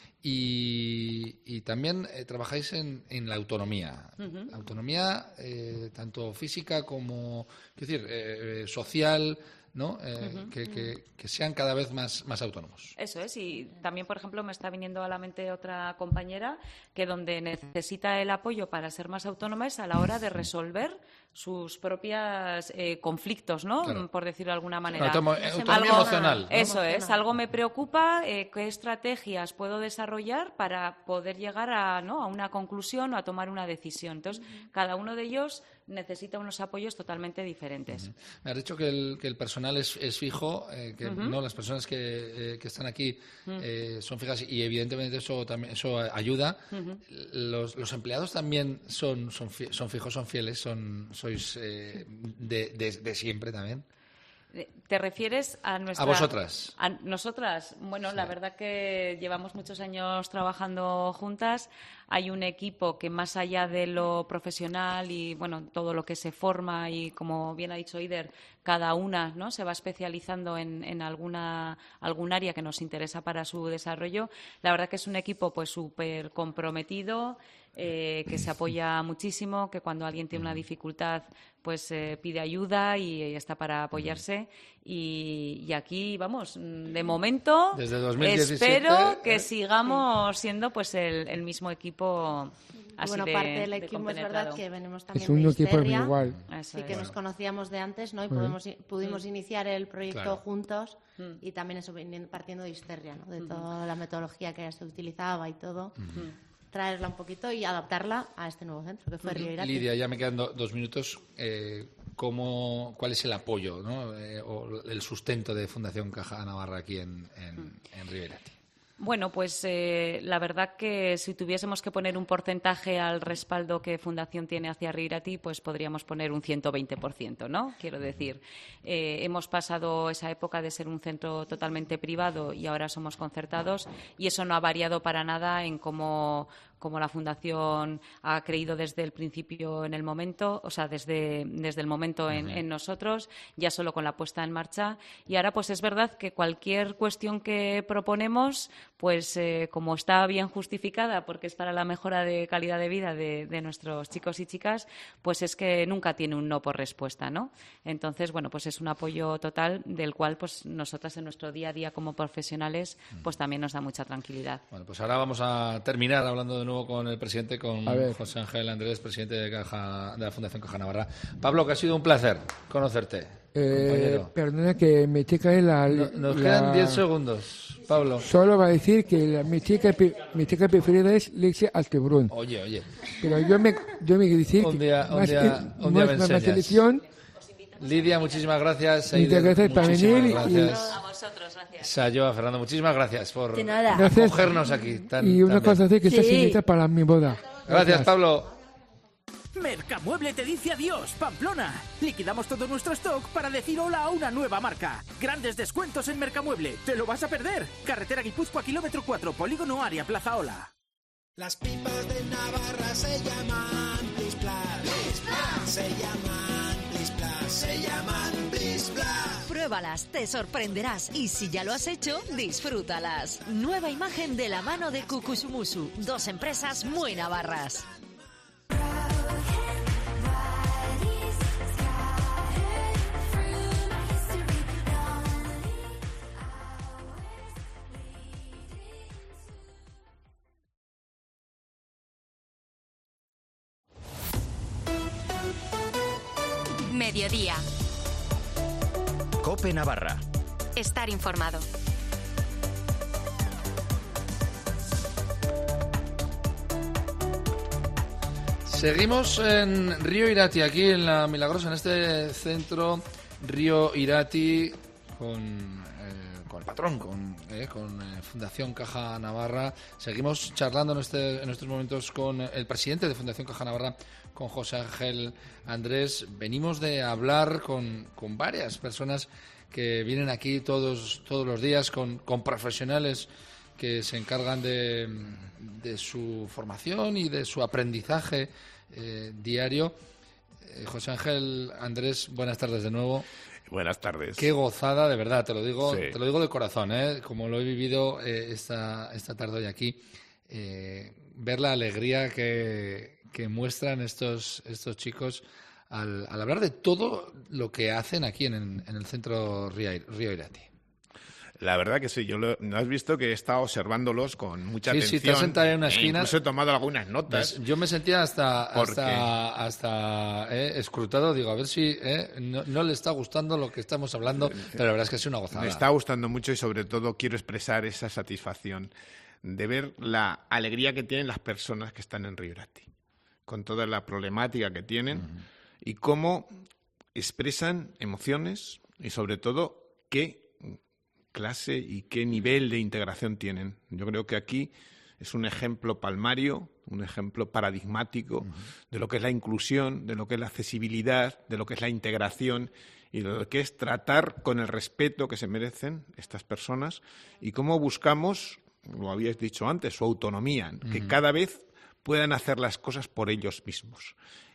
Y, y también eh, trabajáis en, en la autonomía. Ujú. Autonomía eh, tanto física como, quiero decir, eh, eh, social, ¿no? Eh, Ujú. que, que, que sean cada vez más, más autónomos. Eso es, y también, por ejemplo, me está viniendo a la mente otra compañera que donde necesita el apoyo para ser más autónoma es a la hora de resolver sus propios eh, conflictos, ¿no? Claro. Por decirlo de alguna manera. Automo- autonomía emocional, ¿no? Eso es, algo me preocupa, eh, qué estrategias puedo desarrollar para poder llegar a, ¿no? a una conclusión o a tomar una decisión. Entonces, cada uno de ellos necesita unos apoyos totalmente diferentes. Me has dicho que el, que el personal es, es fijo, eh, que Ujú. no las personas que, eh, que están aquí Mm. eh, son fijas y evidentemente eso también eso ayuda. Ujú. Los, los empleados también son, son, fi- son fijos, son fieles, son sois eh, de, de, de siempre también. ¿Te refieres a nuestra... A vosotras. A nosotras. Bueno, la verdad que llevamos muchos años trabajando juntas. Hay un equipo que más allá de lo profesional y, bueno, todo lo que se forma y, como bien ha dicho Ider, cada una, ¿no?, se va especializando en, en alguna, algún área que nos interesa para su desarrollo. La verdad que es un equipo pues súper comprometido, eh, que se apoya muchísimo, que cuando alguien tiene una dificultad pues eh, pide ayuda y, y está para apoyarse. Y, y aquí, vamos, de momento Desde dos mil diecisiete, espero que eh, sigamos siendo pues el, el mismo equipo así bueno, de, parte del de equipo es verdad compenetrado. que venimos también Es un de equipo Isterria, igual. Eso sí que es. nos conocíamos de antes, ¿no? Y Bueno. pudimos, pudimos iniciar el proyecto Claro. juntos Mm. y también eso viniendo- partiendo de Isterria, ¿no? De Ujú. toda la metodología que se utilizaba y todo, traerla un poquito y adaptarla a este nuevo centro que fue Río Irati. Lidia, ya me quedan do- dos minutos. Eh, ¿cómo, ¿Cuál es el apoyo, ¿no? eh, o el sustento de Fundación Caja Navarra aquí en, en, en Río Irati? Bueno, pues eh, la verdad que si tuviésemos que poner un porcentaje al respaldo que Fundación tiene hacia Río Irati, pues podríamos poner un ciento veinte por ciento, ¿no? Quiero decir, eh, hemos pasado esa época de ser un centro totalmente privado y ahora somos concertados y eso no ha variado para nada en cómo, cómo la Fundación ha creído desde el principio en el momento, o sea, desde, desde el momento en, en nosotros, ya solo con la puesta en marcha. Y ahora, pues es verdad que cualquier cuestión que proponemos, pues eh, como está bien justificada, porque es para la mejora de calidad de vida de, de nuestros chicos y chicas, pues es que nunca tiene un no por respuesta, ¿no? Entonces, bueno, pues es un apoyo total del cual, pues nosotras en nuestro día a día como profesionales, pues también nos da mucha tranquilidad. Bueno, pues ahora vamos a terminar hablando de nuevo con el presidente, con A ver. José Ángel Andrés, presidente de, Caja, de la Fundación Caja Navarra. Pablo, que ha sido un placer conocerte, Eh, compañero. perdona que mi chica es la... No- nos la- quedan diez segundos, Pablo. Solo va a decir que la- mi, chica, pre- mi chica preferida es Lexia Altebrun. Oye, oye. Pero yo me, yo me quiero decir Un día, que un más, día, que- un día más- me más enseñas. selección, Lidia, muchísimas gracias. Muchas Eider, gracias por muchísimas venir y- gracias. A vosotros, gracias. Sayoa, Fernando, muchísimas gracias por De nada. Gracias. cogernos aquí. Tan, y una tan bien. cosa así que está Sí. señalita para mi boda. Gracias, Pablo. Mercamueble te dice adiós, Pamplona. Liquidamos todo nuestro stock para decir hola a una nueva marca. Grandes descuentos en Mercamueble. ¿Te lo vas a perder? Carretera Guipúzcoa, kilómetro cuatro, Polígono Área, Plaza Ola. Las pipas de Navarra se llaman Blis Blas. Blis Blas. Se llaman Blis Blas. Se llaman Blis Blas. Pruébalas, te sorprenderás y si ya lo has hecho, disfrútalas. Nueva imagen de la mano de Cucusumusu, dos empresas muy navarras. Mediodía. Cope Navarra. Estar informado. Seguimos en Río Irati, aquí en La Milagrosa, en este centro Río Irati, con, eh, con el patrón, con, eh, con eh, Fundación Caja Navarra. Seguimos charlando en, este, en estos momentos con el presidente de Fundación Caja Navarra, con José Ángel Andrés. Venimos de hablar con, con varias personas que vienen aquí todos, todos los días, con, con profesionales que se encargan de, de su formación y de su aprendizaje eh, diario. Eh, José Ángel Andrés, buenas tardes de nuevo. Buenas tardes. Qué gozada, de verdad, te lo digo, Sí. te lo digo de corazón, ¿eh? Como lo he vivido eh, esta, esta tarde hoy aquí, eh, ver la alegría que, que muestran estos, estos chicos al, al hablar de todo lo que hacen aquí en, en el centro Río, Río Irati. La verdad que sí, yo lo, ¿no has visto que he estado observándolos con mucha sí, atención? Sí, te has sentado en una esquina. E incluso he tomado algunas notas. Yo me sentía hasta hasta, hasta eh, escrutado, digo, a ver si eh, no, no le está gustando lo que estamos hablando, pero la verdad es que es una gozada. Me está gustando mucho y sobre todo quiero expresar esa satisfacción de ver la alegría que tienen las personas que están en Río Irati, con toda la problemática que tienen uh-huh. y cómo expresan emociones y sobre todo qué clase y qué nivel de integración tienen. Yo creo que aquí es un ejemplo palmario, un ejemplo paradigmático uh-huh. de lo que es la inclusión, de lo que es la accesibilidad, de lo que es la integración y de lo que es tratar con el respeto que se merecen estas personas y cómo buscamos, lo habíais dicho antes, su autonomía, uh-huh. que cada vez puedan hacer las cosas por ellos mismos.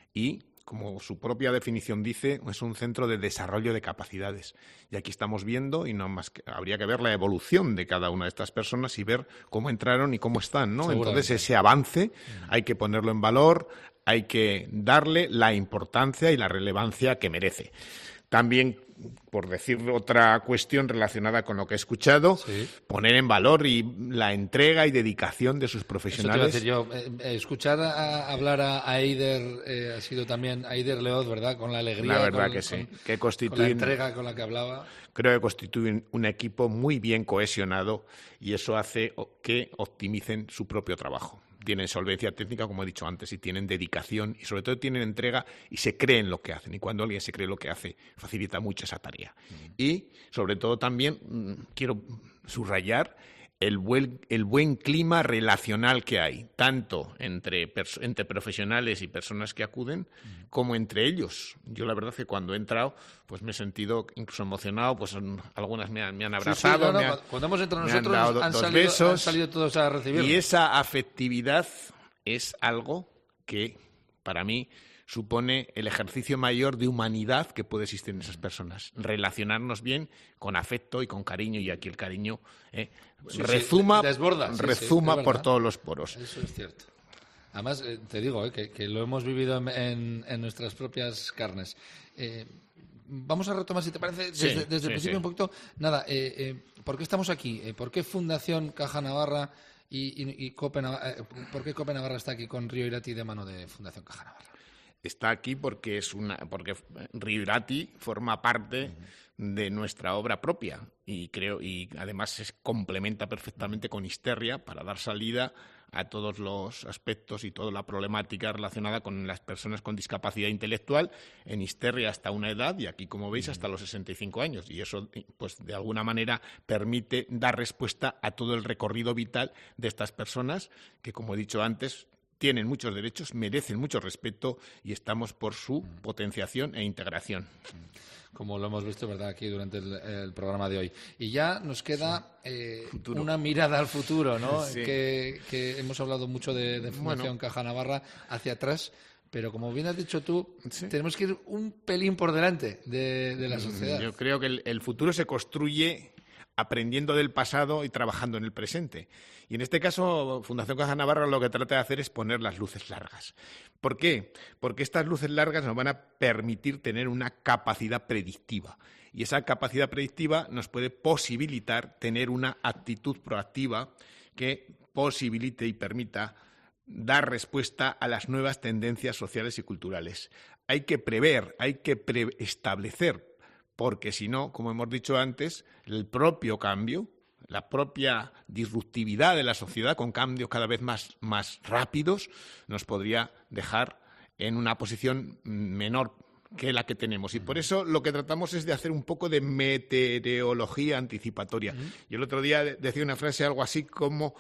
Y como su propia definición dice, es un centro de desarrollo de capacidades. Y aquí estamos viendo, y no más que, habría que ver la evolución de cada una de estas personas y ver cómo entraron y cómo están, ¿no? Entonces ese avance hay que ponerlo en valor, hay que darle la importancia y la relevancia que merece. También, por decir otra cuestión relacionada con lo que he escuchado, sí. poner en valor y la entrega y dedicación de sus profesionales. Eso te iba a decir yo. Eh, escuchar a, hablar a, a Eider eh, ha sido también a Eider Leoz, ¿verdad? Con la alegría. La verdad con, que sí. Con, que constituyen, con la entrega con la que hablaba. Creo que constituyen un equipo muy bien cohesionado y eso hace que optimicen su propio trabajo. Tienen solvencia técnica, como he dicho antes, y tienen dedicación y sobre todo tienen entrega y se creen lo que hacen. Y cuando alguien se cree lo que hace, facilita mucho esa tarea. Mm. Y sobre todo también mmm, quiero subrayar el buen, el buen clima relacional que hay, tanto entre, entre profesionales y personas que acuden, mm. como entre ellos. Yo la verdad es que cuando he entrado, pues me he sentido incluso emocionado, pues algunas me han, me han abrazado. Sí, sí, no, no, me han, cuando hemos entrado nosotros han, han, dos salido, besos, han salido todos a recibirnos. Y esa afectividad es algo que, para mí, supone el ejercicio mayor de humanidad que puede existir en esas personas. Relacionarnos bien con afecto y con cariño, y aquí el cariño eh, sí, rezuma, sí, desborda, sí, rezuma sí, por todos los poros. Eso es cierto. Además, eh, te digo eh, que, que lo hemos vivido en, en, en nuestras propias carnes. Eh, vamos a retomar, si te parece, desde, sí, desde sí, el principio sí. un poquito. Nada, eh, eh, ¿por qué estamos aquí? Eh, ¿Por qué Fundación Caja Navarra y, y, y Cope Navarra, eh, por qué Cope Navarra está aquí con Río Irati de mano de Fundación Caja Navarra? Está aquí porque es una porque Río Irati forma parte uh-huh. de nuestra obra propia y creo y además se complementa perfectamente con Isterria para dar salida a todos los aspectos y toda la problemática relacionada con las personas con discapacidad intelectual en Isterria hasta una edad y aquí, como veis, hasta los sesenta y cinco años. Y eso, pues, de alguna manera permite dar respuesta a todo el recorrido vital de estas personas que, como he dicho antes, tienen muchos derechos, merecen mucho respeto y estamos por su potenciación e integración. Como lo hemos visto, ¿verdad?, aquí durante el, el programa de hoy. Y ya nos queda sí. eh, una mirada al futuro, ¿no? Sí. Que, que hemos hablado mucho de, de Fundación bueno. Caja Navarra hacia atrás, pero como bien has dicho tú, sí. tenemos que ir un pelín por delante de, de la sociedad. Yo creo que el, el futuro se construye aprendiendo del pasado y trabajando en el presente. Y en este caso, Fundación Caja Navarra lo que trata de hacer es poner las luces largas. ¿Por qué? Porque estas luces largas nos van a permitir tener una capacidad predictiva. Y esa capacidad predictiva nos puede posibilitar tener una actitud proactiva que posibilite y permita dar respuesta a las nuevas tendencias sociales y culturales. Hay que prever, hay que preestablecer, porque si no, como hemos dicho antes, el propio cambio, la propia disruptividad de la sociedad, con cambios cada vez más, más rápidos, nos podría dejar en una posición menor que la que tenemos. Y por eso lo que tratamos es de hacer un poco de meteorología anticipatoria. Uh-huh. Yo el otro día decía una frase algo así como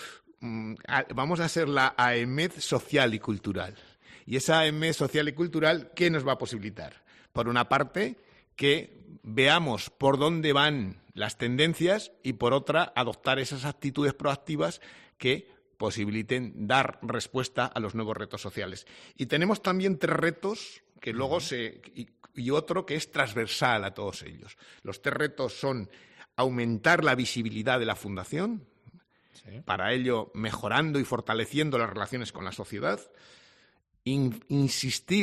mmm, vamos a ser la A E M E D social y cultural. Y esa A E M E D social y cultural, ¿qué nos va a posibilitar? Por una parte, que veamos por dónde van las tendencias y, por otra, adoptar esas actitudes proactivas que posibiliten dar respuesta a los nuevos retos sociales. Y tenemos también tres retos que luego se y, y otro que es transversal a todos ellos. Los tres retos son aumentar la visibilidad de la Fundación, sí. para ello mejorando y fortaleciendo las relaciones con la sociedad, in, insistir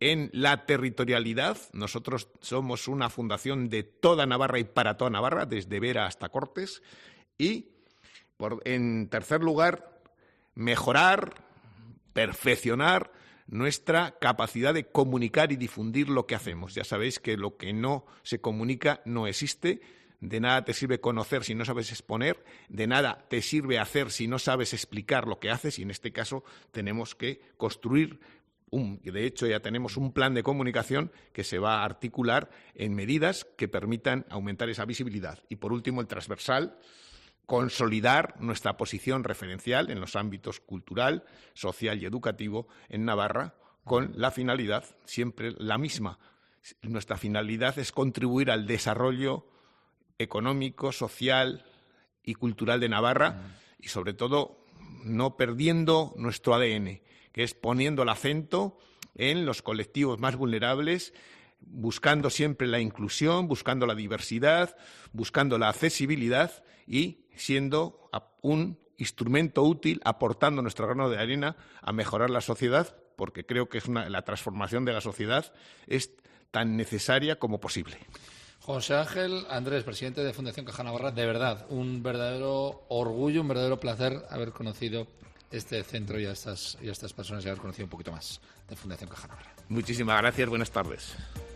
en la territorialidad. Nosotros somos una fundación de toda Navarra y para toda Navarra, desde Vera hasta Cortes. Y, por, en tercer lugar, mejorar, perfeccionar nuestra capacidad de comunicar y difundir lo que hacemos. Ya sabéis que lo que no se comunica no existe. De nada te sirve conocer si no sabes exponer, de nada te sirve hacer si no sabes explicar lo que haces, y en este caso tenemos que construir, un, de hecho ya tenemos un plan de comunicación que se va a articular en medidas que permitan aumentar esa visibilidad. Y por último, el transversal, consolidar nuestra posición referencial en los ámbitos cultural, social y educativo en Navarra, con la finalidad, siempre la misma. Nuestra finalidad es contribuir al desarrollo económico, social y cultural de Navarra, y sobre todo no perdiendo nuestro A D N, que es poniendo el acento en los colectivos más vulnerables, buscando siempre la inclusión, buscando la diversidad, buscando la accesibilidad y siendo un instrumento útil, aportando nuestro grano de arena a mejorar la sociedad, porque creo que es una, la transformación de la sociedad es tan necesaria como posible. José Ángel Andrés, presidente de Fundación Caja Navarra, de verdad, un verdadero orgullo, un verdadero placer haber conocido este centro y a estas, y a estas personas y haber conocido un poquito más de Fundación Caja Navarra. Muchísimas gracias, buenas tardes.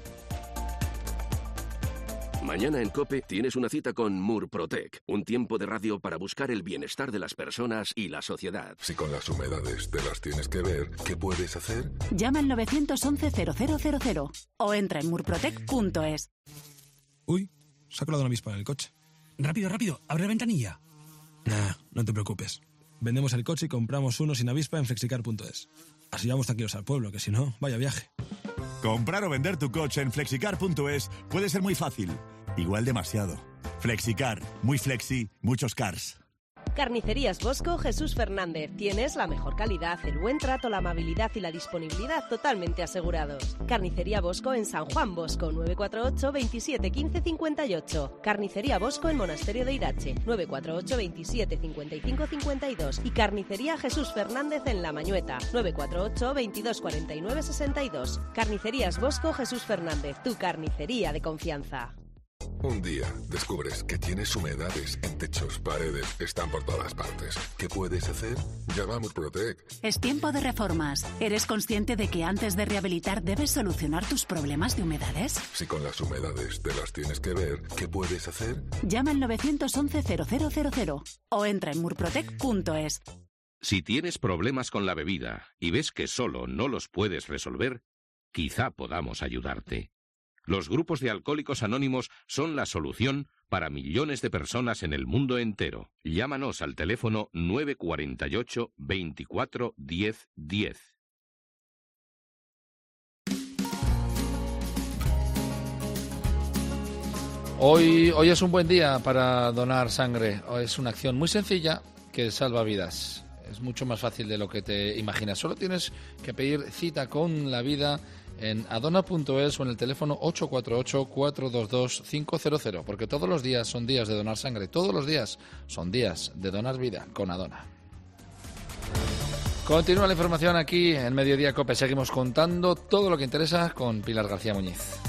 Mañana en COPE tienes una cita con Murprotec, un tiempo de radio para buscar el bienestar de las personas y la sociedad. Si con las humedades te las tienes que ver, ¿qué puedes hacer? Llama al nueve once cero cero cero cero o entra en murprotec punto es. Uy, se ha colado una avispa en el coche. Rápido, rápido, abre la ventanilla. Nah, no te preocupes. Vendemos el coche y compramos uno sin avispa en flexicar punto es. Así vamos tranquilos al pueblo, que si no, vaya viaje. Comprar o vender tu coche en flexicar punto es puede ser muy fácil. Igual demasiado. Flexicar, muy flexi, muchos cars. Carnicerías Bosco Jesús Fernández. Tienes la mejor calidad, el buen trato, la amabilidad y la disponibilidad totalmente asegurados. Carnicería Bosco en San Juan Bosco, nueve cuatro ocho, veintisiete, quince, cincuenta y ocho. Carnicería Bosco en Monasterio de Irache, nueve cuatro ocho, veintisiete, cincuenta y cinco, cincuenta y dos. Y Carnicería Jesús Fernández en La Mañueta, nueve cuatro ocho, veintidós, cuarenta y nueve, sesenta y dos. Carnicerías Bosco Jesús Fernández, tu carnicería de confianza. Un día descubres que tienes humedades en techos, paredes, están por todas partes. ¿Qué puedes hacer? Llama a Murprotec. Es tiempo de reformas. ¿Eres consciente de que antes de rehabilitar debes solucionar tus problemas de humedades? Si con las humedades te las tienes que ver, ¿qué puedes hacer? Llama al nueve once cero cero cero cero o entra en murprotec punto es. Si tienes problemas con la bebida y ves que solo no los puedes resolver, quizá podamos ayudarte. Los grupos de alcohólicos anónimos son la solución para millones de personas en el mundo entero. Llámanos al teléfono nueve cuatro ocho, veinticuatro, diez, diez. Hoy, hoy es un buen día para donar sangre. Es una acción muy sencilla que salva vidas. Es mucho más fácil de lo que te imaginas. Solo tienes que pedir cita con la vida en adona punto es o en el teléfono ocho cuatro ocho, cuatro dos dos, cinco cero cero, porque todos los días son días de donar sangre, todos los días son días de donar vida con Adona. Continúa la información aquí en Mediodía COPE. Seguimos contando todo lo que interesa con Pilar García Muñiz.